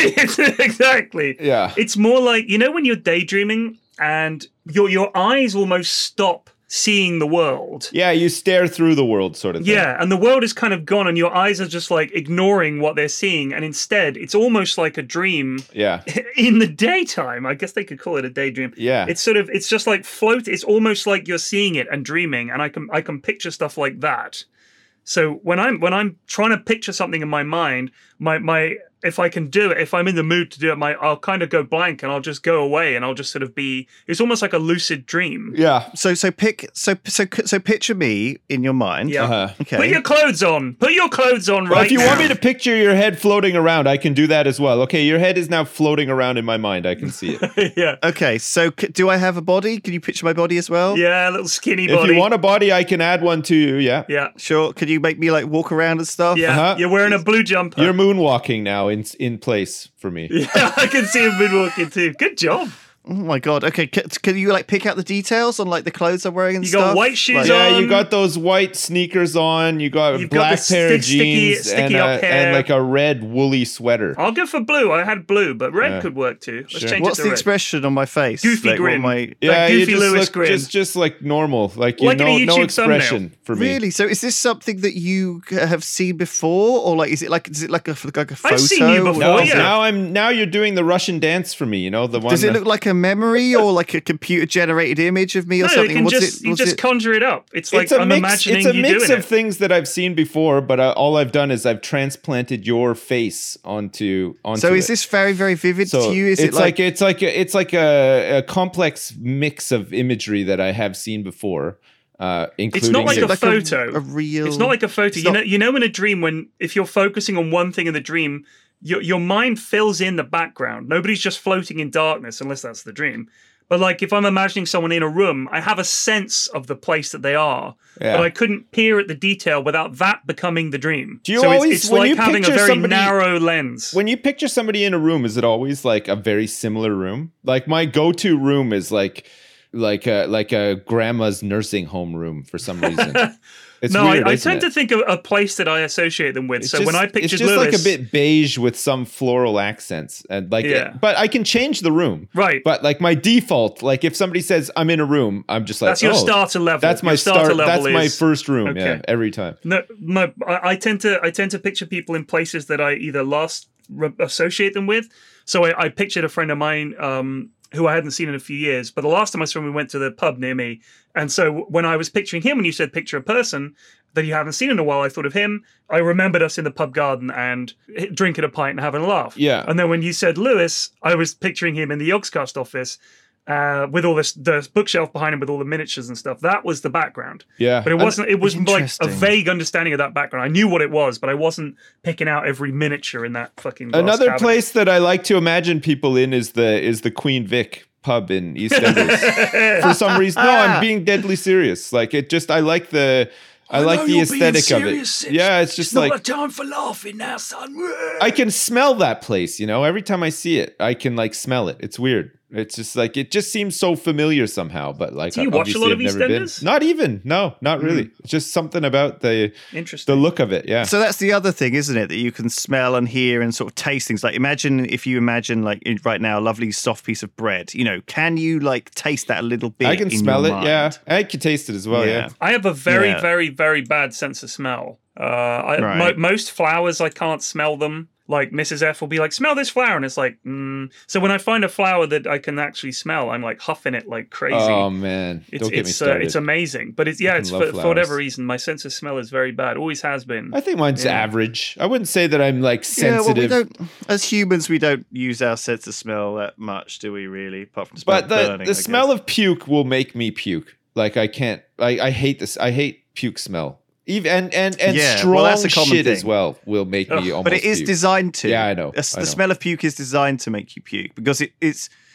Exactly. Yeah. It's more like, you know, when you're daydreaming and your your eyes almost stop seeing the world. Yeah, you stare through the world sort of thing. Yeah, and the world is kind of gone and your eyes are just like ignoring what they're seeing, and instead it's almost like a dream Yeah. in the daytime. I guess they could call it a daydream. Yeah. It's sort of it's just like float it's almost like you're seeing it and dreaming, and I can I can picture stuff like that. So when I'm when I'm trying to picture something in my mind, my my if I can do it, if I'm in the mood to do it, my I'll kind of go blank and I'll just go away and I'll just sort of be. It's almost like a lucid dream. Yeah. So so pick so so so picture me in your mind. Yeah. Uh-huh. Okay. Put your clothes on. Put your clothes on Well, right if you now. want me to picture your head floating around, I can do that as well. Okay, your head is now floating around in my mind. I can see it. yeah. Okay. So c- do I have a body? Can you picture my body as well? Yeah, a little skinny If body. you want a body, I can add one to you. Yeah. yeah. Sure. Could you make me like walk around and stuff? Yeah. Uh-huh. You're wearing a blue jumper. You're moonwalking now in in place for me. yeah, I can see him moonwalking too. Good job. Oh my god. Okay. C- can you like pick out the details on like the clothes I'm wearing and You stuff? got white shoes Like- Yeah, you Um, got those white sneakers on. You got a You've got black the pair of stick- sticky- jeans sticky and, up a, hair. and like a red woolly sweater. I'll go for blue. I had blue, but red Yeah. could work too. Let's Sure. change What's it the to red. expression on my face? Goofy Like, what grin. my- Like Yeah, you Goofy just Lewis look grin. just just like normal, like you Like in know, a no YouTube expression for me. Really? So is this something that you have seen before, or like is it like is it like a like a photo? I've seen you or- before, No, Oh, yeah. now I'm now you're doing the Russian dance for me. You know the one. Does it that- look like a memory or like a computer generated image of me or No, something? you can What's just it? you what's just it? conjure it up. It's like it's a I'm mix. imagining It's a you mix doing of it. things that I've seen before, but uh, all I've done is I've transplanted your face onto onto. So is it. this very very vivid So to you? Is it's it like, it's like a, it's like a, a complex mix of imagery that I have seen before, uh, including It's not like is a it like photo. A, real. It's not like a photo. It's You not- know, you know, in a dream, when if you're focusing on one thing in the dream, your your mind fills in the background. Nobody's just floating in darkness unless that's the dream. But like if I'm imagining someone in a room, I have a sense of the place that they are, Yeah. but I couldn't peer at the detail without that becoming the dream. Do you so always- it's, it's when like you having a picture very somebody- narrow lens. When you picture somebody in a room, is it always like a very similar room? Like my go-to room is like like a like a grandma's nursing home room for some reason. It's no, weird, I, I isn't tend it? to think of a place that I associate them with. It's so just- when I pictured it's just Lewis, like a bit beige with some floral accents, and like, Yeah. but I can change the room, Right. But like my default, like if somebody says I'm in a room, I'm just like, that's your oh, starter level. That's my Your starter start. level That's my is- first room. Yeah, Okay. every time. No, no, I, I tend to I tend to picture people in places that I either last re- associate them with. So I, I pictured a friend of mine um, who I hadn't seen in a few years, but the last time I saw him, we went to the pub near me, and so when I was picturing him, when you said picture a person that you haven't seen in a while, I thought of him. I remembered us in the pub garden and drinking a pint and having a laugh. Yeah. And then when you said Lewis, I was picturing him in the Yogscast office. Uh, with all this, the bookshelf behind him with all the miniatures and stuff. That was the background. Yeah. But it wasn't, it was like a Interesting. vague understanding of that background. I knew what it was, but I wasn't picking out every miniature in that fucking glass Another cabinet. place that I like to imagine people in is the is the Queen Vic pub in EastEnders. For some reason, no, I'm being deadly serious. Like it just, I like the, I, like the aesthetic of it. Yeah, it's just like time for laughing now, son. I can smell that place. You know, every time I see it, I can like smell it. It's weird. It's just like it just seems so familiar somehow. But like, Do you watch a obviously lot of I've never been. EastEnders? Not even. No, not really. It's just something about the Interesting. the look of it. Yeah. So that's the other thing, isn't it? That you can smell and hear and sort of taste things. Like imagine if you imagine like in- right now a lovely soft piece of bread. You know, can you like taste that a little bit? I can in smell it. your Yeah, mind? I can taste it as well. Yeah. Yeah. I have a very, Yeah. very, very bad sense of smell. Uh, I, Right. mo- most flowers, I can't smell them. Like Missus F will be like, smell this flower. And it's like, mm. So when I find a flower that I can actually smell, I'm like huffing it like crazy. Oh man, It's don't get me it's uh, started. it's amazing, but it's yeah, Fucking it's love for, for whatever flowers. reason, my sense of smell is very bad. Always has been. I think mine's Yeah. average. I wouldn't say that I'm like Yeah, well, we sensitive. don't. As humans, we don't use our sense of smell that much, do we? Really, apart from smell but the burning, the I smell guess. of puke will make me puke. Like I can't. I, I hate this. I hate puke smell. Even and and and Yeah, strong well, that's a common shit as thing. well will make me Ugh, almost. But it is puke. designed to. Yeah, I know, It's- I The know. smell of puke is designed to make you puke because it, it's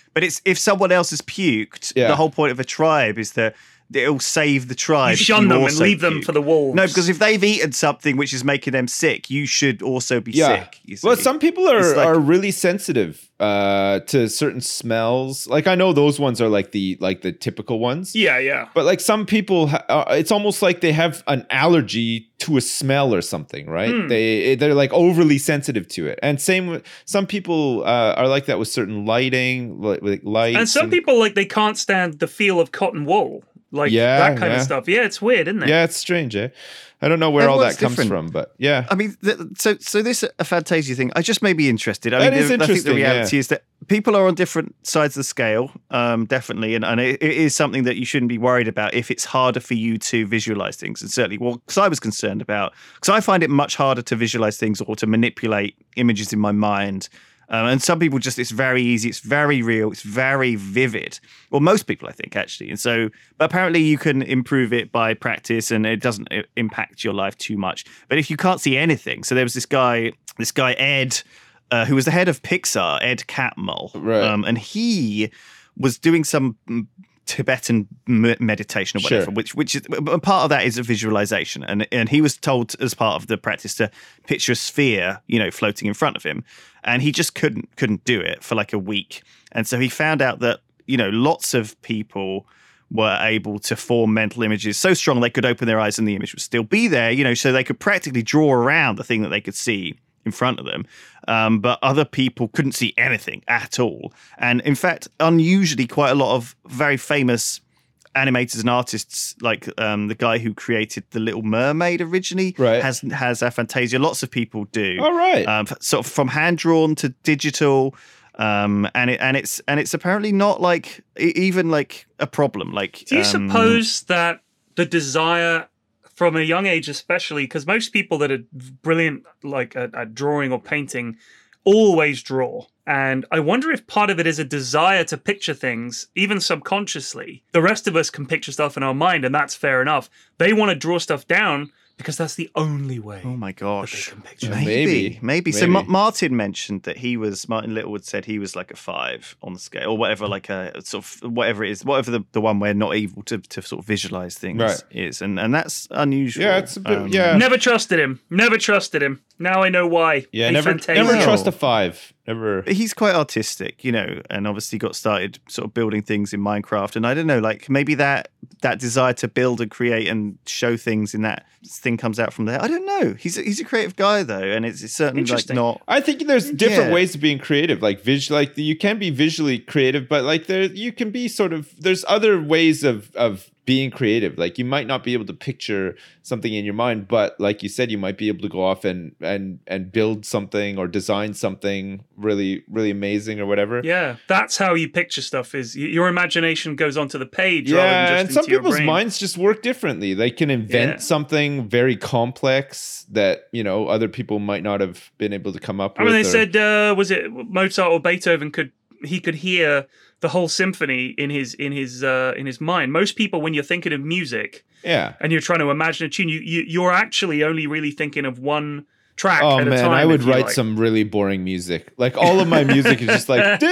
But it's if someone else has puked, Yeah. the whole point of a tribe is that it'll save the tribe. You if shun them and also leave them puke. for the wolves. No, because if they've eaten something which is making them sick, you should also be Yeah. sick. You see. Well, some people are, It's like- are really sensitive uh, to certain smells. Like I know those ones are like the like the typical ones. Yeah, yeah. But like some people, ha- uh, it's almost like they have an allergy to a smell or something, right? Hmm. They they're like overly sensitive to it. And same with some people uh, are like that with certain lighting, like, like lights. And some people like they can't stand the feel of cotton wool, like Yeah, that kind yeah. of stuff. Yeah, it's weird, isn't it? Yeah, it's strange, eh? I don't know where all that Everyone's comes different. from, but yeah. I mean, th- so so this a Fantasia thing, I just made me interested. I That mean, is the- I think the interesting, reality yeah. is that people are on different sides of the scale, um, definitely, and, and it, it is something that you shouldn't be worried about if it's harder for you to visualize things. And certainly, well, because I was concerned about, because I find it much harder to visualize things or to manipulate images in my mind. Um, and some people just, it's very easy, it's very real, it's very vivid. Well, most people, I think, actually. And so, but apparently you can improve it by practice and it doesn't i- impact your life too much. But if you can't see anything, so there was this guy, this guy, Ed, uh, who was the head of Pixar, Ed Catmull. Right. Um, and he was doing some mm, Tibetan m- meditation or whatever, Sure. which which is a part of that is a visualization, and and he was told as part of the practice to picture a sphere, you know, floating in front of him, and he just couldn't couldn't do it for like a week, and so he found out that you know lots of people were able to form mental images so strong they could open their eyes and the image would still be there, you know, so they could practically draw around the thing that they could see in front of them. Um, but other people couldn't see anything at all. And in fact, unusually, quite a lot of very famous animators and artists, like um, the guy who created The Little Mermaid originally, Right. has has aphantasia. Lots of people do. All right. Um, f- sort of from hand drawn to digital. Um, and it and it's and it's apparently not like e- even like a problem. Like, Do you um, suppose that the desire from a young age, especially, because most people that are brilliant, like at, at drawing or painting, always draw. And I wonder if part of it is a desire to picture things, even subconsciously. The rest of us can picture stuff in our mind, and that's fair enough. They want to draw stuff down because that's the only way. Oh my gosh. can picture. Yeah, Maybe, maybe. maybe. So Maybe. Ma- Martin mentioned that he was, Martin Littlewood said he was like a five on the scale or whatever, like a sort of, whatever it is, whatever the, the one where not able to, to sort of visualize things Right. is. And and that's unusual. Yeah, it's a bit- Um, yeah. Never trusted him. Never trusted him. Now I know why. yeah, Hey, never Fantasia. never No. trust a five. Never. He's quite artistic, you know, and obviously got started sort of building things in Minecraft. And I don't know, like maybe that that desire to build and create and show things in that thing comes out from there. I don't know. He's a, he's a creative guy though, and it's, it's certainly like Interesting. not. I think there's different Yeah. ways of being creative. Like visual, like you can be visually creative, but like there you can be sort of. There's other ways of of being creative. Like you might not be able to picture something in your mind, but like you said, you might be able to go off and and and build something or design something really really amazing or whatever. Yeah, that's how you picture stuff. Is y- your imagination goes onto the page rather Yeah, than just and some into your people's brain. minds just work differently. They can invent Yeah. something very complex that you know other people might not have been able to come up I with. mean, they or- said uh, was it Mozart or Beethoven could he could hear the whole symphony in his in his uh, in his mind. Most people, when you're thinking of music yeah. and you're trying to imagine a tune, you, you you're actually only really thinking of one track Oh at a man, time. I would if you write like. some really boring music. Like all of my music is just like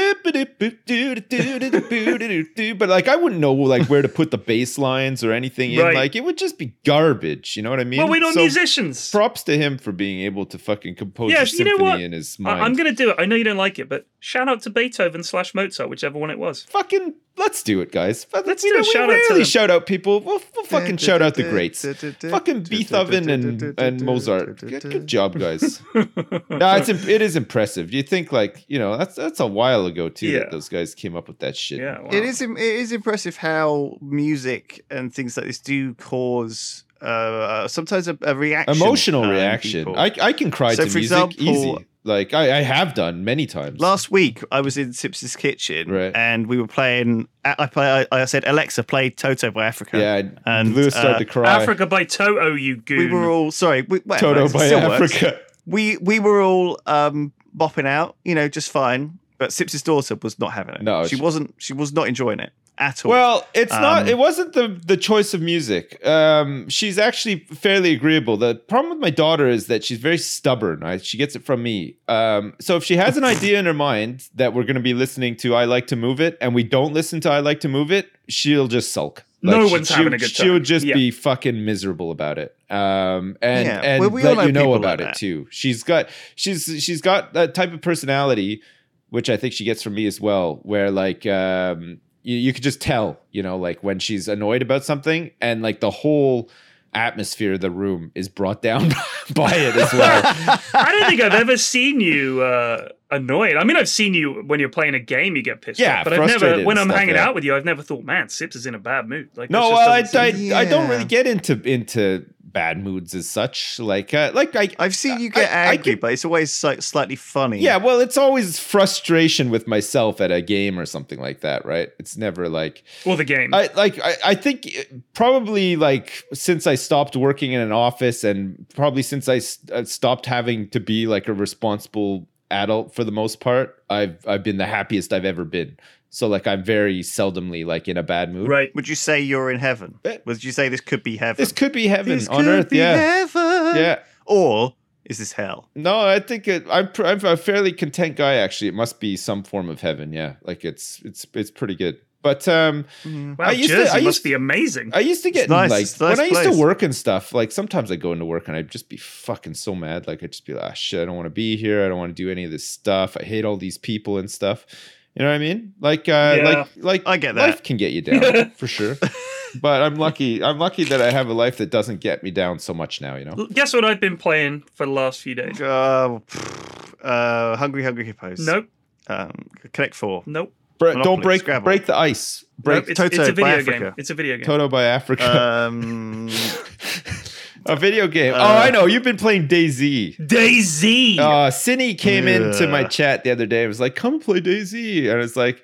do-ba-do-do-do-do-do-do-do-do-do. But like I wouldn't know like where to put the bass lines or anything in. Right. Like it would just be garbage. You know what I mean? Well, we're not So musicians. Props to him for being able to fucking compose Yeah, a you know symphony what? in his I- mind. I'm going to do it. I know you don't like it, but shout out to Beethoven slash Mozart, whichever one it was. Fucking let's do it, guys. But Let's you do know, a we shout out to rarely them. shout out people. We'll, we'll fucking shout out the greats. Fucking Beethoven and, and Mozart. Good, good job, guys. No, it's im- it is impressive. You think like you know that's that's a while ago too Yeah. that those guys came up with that shit. Yeah, wow. It is im- it is impressive how music and things like this do cause uh, sometimes a, a reaction, Emotional uh, in reaction. people. I I can cry So, to for music example- easy. Like I, I have done many times. Last week, I was in Sips's kitchen, Right. and we were playing. I play. I, I said, "Alexa, play Toto by Africa." yeah, and, and, Lewis started uh, to cry. Africa by Toto, you goon. We were all sorry. We, whatever, Toto it by still works. Africa. We we were all um, bopping out, you know, just fine. But Sips's daughter was not having it. No, she, she- wasn't. She was not enjoying it. at all. Well, it's Um, not. It wasn't the the choice of music. Um, she's actually fairly agreeable. The problem with my daughter is that she's very stubborn. Right? She gets it from me. Um, so if she has an idea in her mind that we're going to be listening to "I Like to Move It" and we don't listen to "I Like to Move It," she'll just sulk. No she- one's she- having a good time. She'll just Yeah. be fucking miserable about it. Um, and Yeah, and well, we all let you know know people about like it that. too. She's got she's she's got that type of personality, which I think she gets from me as well, where like um, you, you could just tell, you know, like when she's annoyed about something, and like the whole atmosphere of the room is brought down by it as well. I don't think I've ever seen you uh, annoyed. I mean, I've seen you when you're playing a game, you get pissed Yeah, off. But I've never, frustrated when and I'm stuff, hanging yeah. out with you, I've never thought, man, Sips is in a bad mood. Like, No, this well, I, just I, doesn't seem- I don't Yeah. really get into into bad moods as such. Like uh, like I I've seen you get I- I angry, get- but it's always like slightly funny. Yeah, well, it's always frustration with myself at a game or something like that, right? It's never like Well, the game. I like I, I think it- probably like since I stopped working in an office and probably since I s- uh, stopped having to be like a responsible adult for the most part, I've I've been the happiest I've ever been. So like I'm very seldomly like in a bad mood. right. Would you say you're in heaven? Eh. Would you say this could be heaven? This could be heaven This on could earth, be yeah. heaven. Yeah. Or is this hell? No, I think it, I'm pr- I'm a fairly content guy actually. It must be some form of heaven, yeah. Like it's it's it's pretty good. But um Wow, I used to- Jersey I must used- be amazing. I used to get It's nice, in, like it's a nice when I used place. to work and stuff. Like sometimes I go into work and I'd just be fucking so mad. Like I'd just be like, ah, shit, I don't want to be here. I don't want to do any of this stuff. I hate all these people and stuff. You know what I mean? Like, uh, Yeah. like, like I get that. life can get you down for sure. But I'm lucky. I'm lucky that I have a life that doesn't get me down so much now. You know? Guess what I've been playing for the last few days? Uh, pff, uh, hungry, hungry hippos. Nope. Um, Connect Four. Nope. Bre- Monopoly, don't break Scrabble. break the ice. Break Nope, it's, Toto it's a by video game. Africa. It's a video game. Toto by Africa. Um, A video game. Uh, oh, I know. You've been playing DayZ. DayZ. Uh, Cindy came into my Yeah. chat the other day and was like, come play DayZ. And it's like,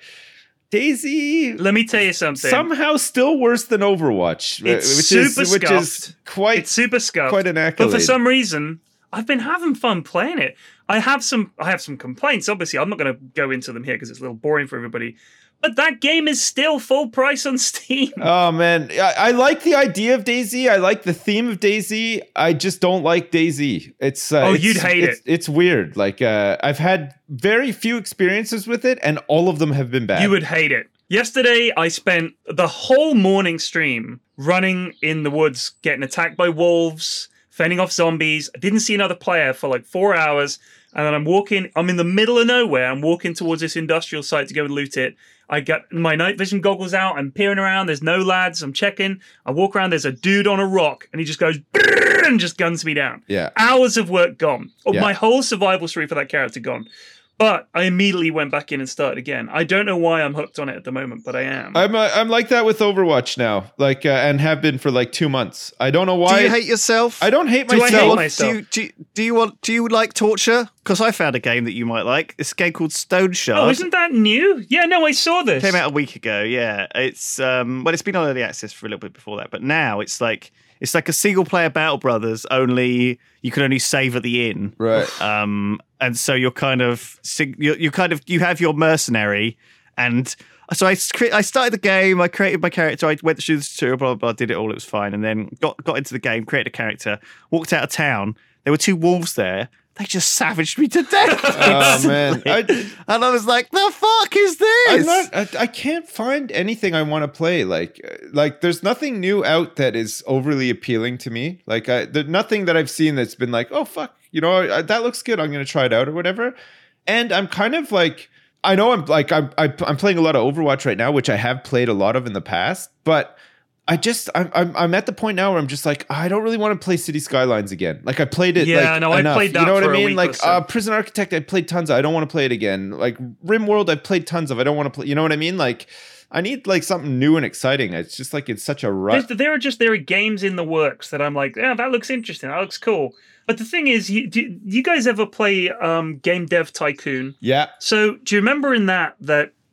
DayZ Let me tell you something. somehow still worse than Overwatch. uh, It's which super is, which is scuffed. quite, it's super scuffed. quite an But accolade. for some reason, I've been having fun playing it. I have some I have some complaints. Obviously, I'm not going to go into them here because it's a little boring for everybody. But that game is still full price on Steam. Oh man, I, I like the idea of DayZ. I like the theme of DayZ. I just don't like DayZ. It's uh, Oh, it's- you'd hate it's, it. It's weird. Like uh, I've had very few experiences with it, and all of them have been bad. You would hate it. Yesterday, I spent the whole morning stream running in the woods, getting attacked by wolves, fending off zombies. I didn't see another player for like four hours. And then I'm walking, I'm in the middle of nowhere. I'm walking towards this industrial site to go and loot it. I got my night vision goggles out. I'm peering around. There's no lads. I'm checking. I walk around. There's a dude on a rock and he just goes "Brrr," and just guns me down. Yeah. Hours of work gone. Oh, Yeah. My whole survival story for that character gone. But I immediately went back in and started again. I don't know why I'm hooked on it at the moment, but I am. I'm uh, I'm like that with Overwatch now, like uh, and have been for like two months. I don't know why. do you hate yourself? I don't hate Do I myself. hate What- myself? Do you, do, you, do you want? Do you like torture? Because I found a game that you might like. It's a game called Stone Shard. Oh, isn't that new? Yeah, no, I saw this. Came out a week ago. Yeah, it's um, well, it's been on early access for a little bit before that, but now it's like it's like a single player Battle Brothers. Only you can only save at the inn, Right. Um, and so you're kind of sig- you're, you kind of you have your mercenary, and so I cre- I started the game. I created my character. I went through the tutorial, blah blah blah, did it all. It was fine, and then got got into the game, created a character, walked out of town. There were two wolves there. They just savaged me to death. Oh man, I, and I was like, "The fuck is this?" I'm not. I, I can't find anything I want to play. Like, uh, like there's nothing new out that is overly appealing to me. Like, I, there's nothing that I've seen that's been like, oh fuck, you know, I, that looks good. I'm gonna try it out or whatever. And I'm kind of like, I know I'm like I'm I, I'm playing a lot of Overwatch right now, which I have played a lot of in the past, but. I just I'm, I'm I'm at the point now where I'm just like I don't really want to play City Skylines again. Like I played it. Yeah, like, no, I enough. played that You know what for I a mean? week Like or so. uh, Prison Architect, I played tons of. I don't want to play it again. Like RimWorld, I've played tons of. I don't want to play. You know what I mean? Like I need like something new and exciting. It's just like it's such a rut. There's, there are just there are games in the works that I'm like, yeah, that looks interesting. That looks cool. But the thing is, you, do you guys ever play um, Game Dev Tycoon? Yeah. So do you remember in that that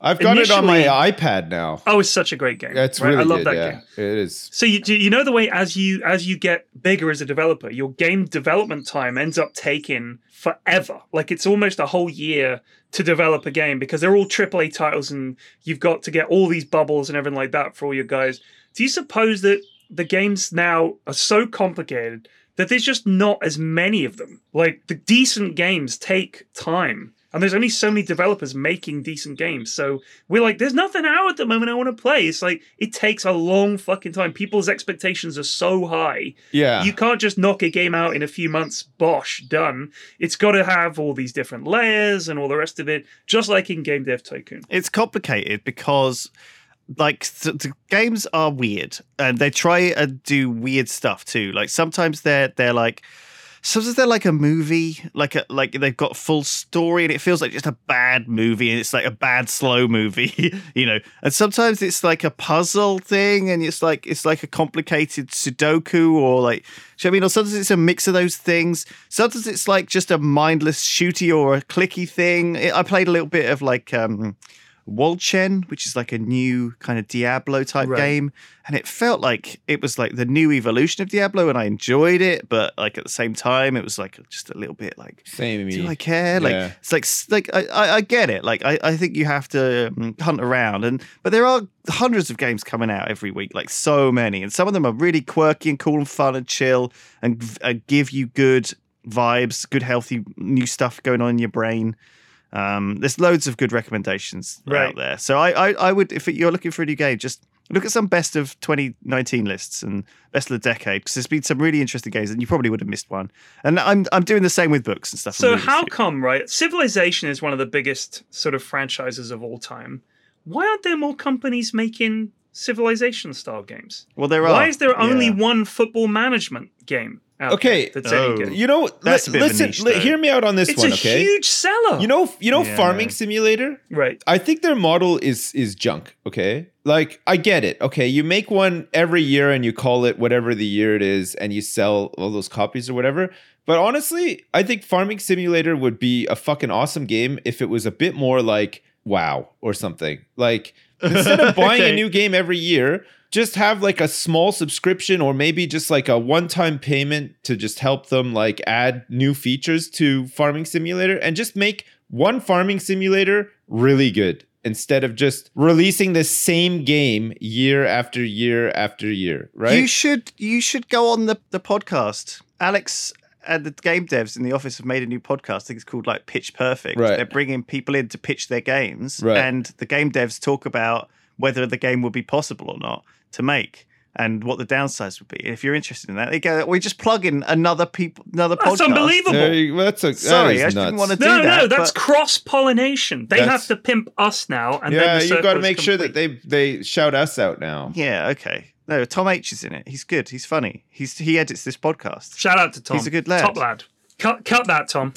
I've got it on my initially- iPad now. Oh, it's such a great game. It's right? really I love good. that yeah, game. it is. So you do you know the way as you as you get bigger as a developer, your game development time ends up taking forever. Like it's almost a whole year to develop a game because they're all triple A titles and you've got to get all these bubbles and everything like that for all your guys. Do you suppose that the games now are so complicated that there's just not as many of them? Like the decent games take time. And there's only so many developers making decent games. So we're like, there's nothing out at the moment I want to play. It's like, it takes a long fucking time. People's expectations are so high. Yeah. You can't just knock a game out in a few months, bosh, done. It's got to have all these different layers and all the rest of it, just like in Game Dev Tycoon. It's complicated because like th- the games are weird and they try and do weird stuff too. Like sometimes they're they're like sometimes they're like a movie, like a like they've got full story and it feels like just a bad movie and it's like a bad slow movie, you know. And sometimes it's like a puzzle thing and it's like it's like a complicated Sudoku or like, do you know what I mean? Or sometimes it's a mix of those things. Sometimes it's like just a mindless shooty or a clicky thing. I played a little bit of like um Wolchen, which is like a new kind of Diablo type Right. game, and it felt like it was like the new evolution of Diablo, and I enjoyed it, but like at the same time, it was like just a little bit like, Same do me. I care? Like Yeah. it's like like I, I I get it. Like I, I think you have to um, hunt around, and but there are hundreds of games coming out every week, like so many, and some of them are really quirky and cool and fun and chill, and, and give you good vibes, good healthy new stuff going on in your brain. Um, there's loads of good recommendations Right. out there. So I, I, I would, if you're looking for a new game, just look at some best of twenty nineteen lists and best of the decade, because there's been some really interesting games, and you probably would have missed one. And I'm I'm doing the same with books and stuff. So and movies how too. come, right? Civilization is one of the biggest sort of franchises of all time. Why aren't there more companies making Civilization style games? Well, there are. Why is there only yeah. one football management game out Okay. there that's any Oh. good? You know, That's li- a bit of a listen, niche, li- though. hear me out on this It's one, a okay? huge seller. You know, you know, Yeah. Farming Simulator. right? I think their model is is junk, okay? Like I get it. Okay, you make one every year and you call it whatever the year it is and you sell all those copies or whatever. But honestly, I think Farming Simulator would be a fucking awesome game if it was a bit more like WoW or something. Like instead of buying Okay. a new game every year, just have like a small subscription or maybe just like a one-time payment to just help them like add new features to Farming Simulator and just make one Farming Simulator really good instead of just releasing the same game year after year after year, right? You should you should go on the, the podcast. Alex and the game devs in the office have made a new podcast. I think it's called like Pitch Perfect. Right. They're bringing people in to pitch their games, Right. and the game devs talk about whether the game would be possible or not to make and what the downsides would be. If you're interested in that, they go, we just plug in another people, another That's podcast. unbelievable. There you- that's a, Sorry, that I is didn't nuts. want to do No, that. no, that's but- cross pollination. They That's- have to pimp us now, and yeah, then the you circle got to is make sure that complete. they they shout us out now. Yeah, okay. No, Tom H is in it. He's good. He's funny. He's he edits this podcast. Shout out to Tom. He's a good lad. Top lad. Cut, cut that, Tom.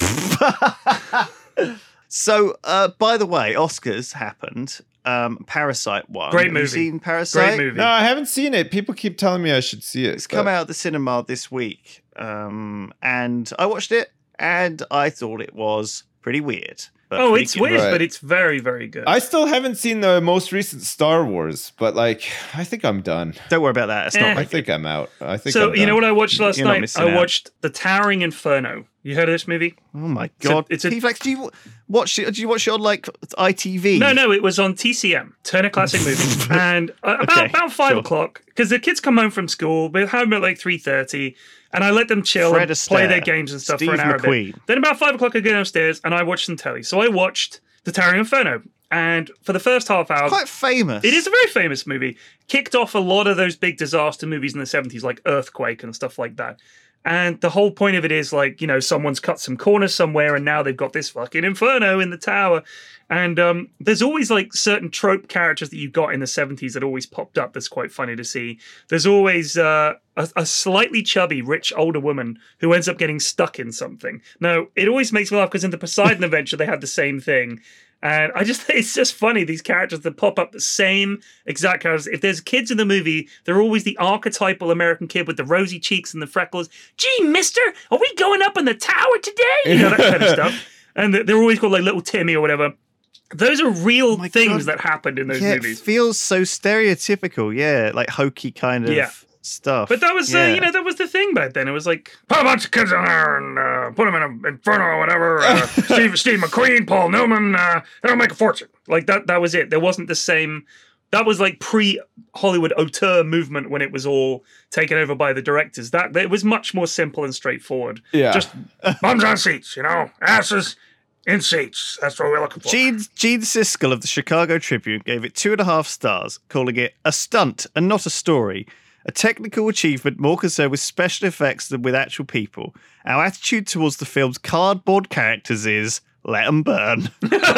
So, uh, by the way, Oscars happened. Um, Parasite won. Great Have movie. you seen Parasite? Great movie. No, I haven't seen it. People keep telling me I should see it. It's come but- out at the cinema this week, um, and I watched it, and I thought it was pretty weird. but Oh, pretty it's good. weird, Right. but it's very, very good. I still haven't seen the most recent Star Wars, but like, I think I'm done. Don't worry about that. It's Eh. not I like think I'm out. I think. so I'm you know done. what I watched last You're not night? missing I out. watched The Towering Inferno. You heard of this movie? Oh my a- god! it's a- T-Flex, do you watch it? Do you watch it on like I T V? No, no, it was on T C M, Turner Classic Movies, and uh, about Okay, about five sure. o'clock because the kids come home from school. We're home at like three thirty, and I let them chill Fred and play Astaire, their games and stuff Steve for an hour. A McQueen. bit. Then about five o'clock, I go downstairs and I watch some telly. So I watched The Towering Inferno, and for the first half hour, Quite famous. it is a very famous movie. Kicked off a lot of those big disaster movies in the seventies, like Earthquake and stuff like that. And the whole point of it is like, you know, someone's cut some corners somewhere and now they've got this fucking inferno in the tower. And um, there's always like certain trope characters that you got in the seventies that always popped up that's quite funny to see. There's always uh, a, a slightly chubby, rich, older woman who ends up getting stuck in something. Now, it always makes me laugh because in the Poseidon Adventure, they had the same thing. And I just it's just funny, these characters that pop up, the same exact characters. If there's kids in the movie, they're always the archetypal American kid with the rosy cheeks and the freckles. Gee, mister, are we going up in the tower today? You know, that kind of stuff. And they're always called like Little Timmy or whatever. Those are real Oh my things God. that happened in those yeah, movies. it feels so stereotypical. Yeah, like hokey kind of Yeah. stuff. But that was, yeah. uh, you know, that was the thing back then. It was like, put a bunch of kids in there and uh, put them in a inferno or whatever. Uh, Steve, Steve McQueen, Paul Newman, uh, they'll make a fortune. Like that. That was it. There wasn't the same. That was like pre-Hollywood auteur movement when it was all taken over by the directors. That it was much more simple and straightforward. Yeah. Just bums on seats, you know, asses in seats. That's what we're looking for. Gene, Gene Siskel of the Chicago Tribune gave it two and a half stars, calling it a stunt and not a story. A technical achievement more concerned with special effects than with actual people. Our attitude towards the film's cardboard characters is, let them burn.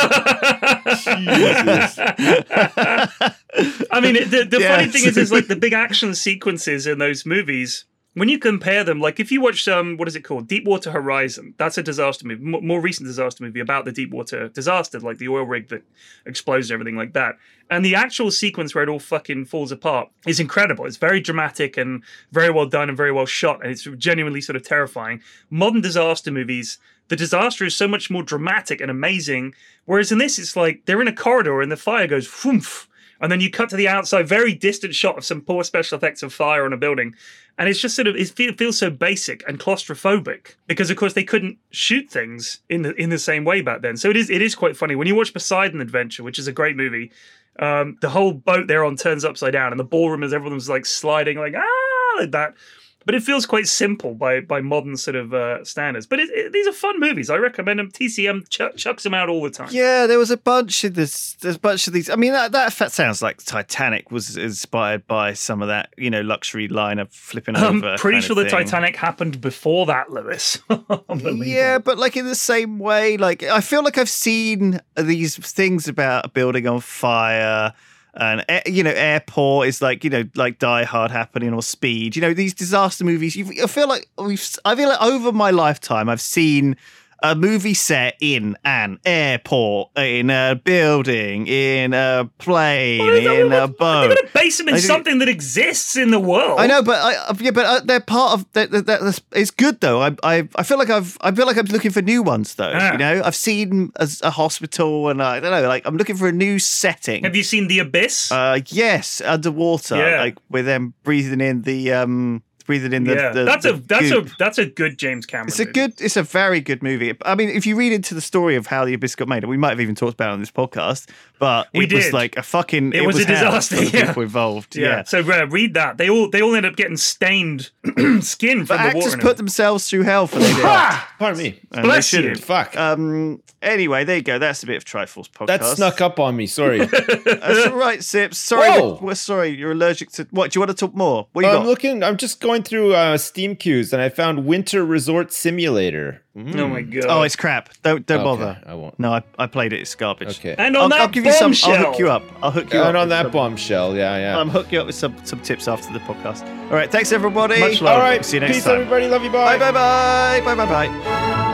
I mean, the, the Yes. funny thing is, is like the big action sequences in those movies. When you compare them, like if you watch, um, what is it called, Deepwater Horizon? That's a disaster movie, m- more recent disaster movie about the Deepwater disaster, like the oil rig that explodes, everything like that. And the actual sequence where it all fucking falls apart is incredible. It's very dramatic and very well done and very well shot, and it's genuinely sort of terrifying. Modern disaster movies, the disaster is so much more dramatic and amazing, whereas in this, it's like they're in a corridor and the fire goes whoomph, and then you cut to the outside, very distant shot of some poor special effects of fire on a building. And it's just sort of, it feel- feels so basic and claustrophobic because, of course, they couldn't shoot things in the in the same way back then. So it is it is quite funny. When you watch Poseidon Adventure, which is a great movie, um, the whole boat they're on turns upside down and the ballroom is everyone's like sliding like, ah, like that. But it feels quite simple by by modern sort of uh, standards. But it, it, these are fun movies. I recommend them. T C M ch- chucks them out all the time. Yeah, there was a bunch of this. There's a bunch of these. I mean, that that fa- sounds like Titanic was inspired by some of that, you know, luxury liner flipping I'm over. pretty kind sure of the thing. Titanic happened before that, Lewis. Unbelievable. Yeah, but like in the same way, like I feel like I've seen these things about a building on fire. And, you know, Airport is like, you know, like Die Hard happening or Speed. You know, these disaster movies. You, I feel like we've, I feel like over my lifetime, I've seen a movie set in an airport, in a building, in a plane, Well, they're in gonna- a boat. They're going to base them in I do- something that exists in the world. I know, but I, yeah, but uh, they're part of. That, that, that's, it's good though. I, I, I feel like I've, I feel like I'm looking for new ones though. Ah. You know, I've seen a, a hospital, and I don't know, like I'm looking for a new setting. Have you seen The Abyss? Uh, yes, underwater, Yeah. like with them breathing in the um, breathing in the. yeah, the that's the a that's goop. a that's a good James Cameron. It's a movie. good. It's a very good movie. I mean, if you read into the story of how the Abyss got made, we might have even talked about it on this podcast, but We it was did. like a fucking. It was a hell disaster, for the yeah. people involved. Yeah. Yeah. So uh, read that. They all they all end up getting stained skin But from the actors water. in put it. themselves through hell for their Ah, pardon me. and Bless they you. shouldn't. Fuck. Um. Anyway, there you go. That's a bit of Triforce podcast. That snuck up on me. Sorry. That's all right, Sips. Sorry, Whoa. we're sorry. You're allergic to what? Do you want to talk more? What do you I'm got? looking. I'm just going through uh, Steam queues, and I found Winter Resort Simulator. Oh my god. Oh, it's crap. Don't don't Okay, bother. I won't. No, I, I played it. It's garbage. Okay. and on I'll, that I'll give you some. bombshell. I'll hook you up. I'll hook you up. And on with that some- bombshell, yeah, yeah. I'll hook you up with some some tips after the podcast. All right. Thanks everybody. Much love. All right. See you next Peace, time. everybody. Love you. Bye bye bye bye bye bye bye.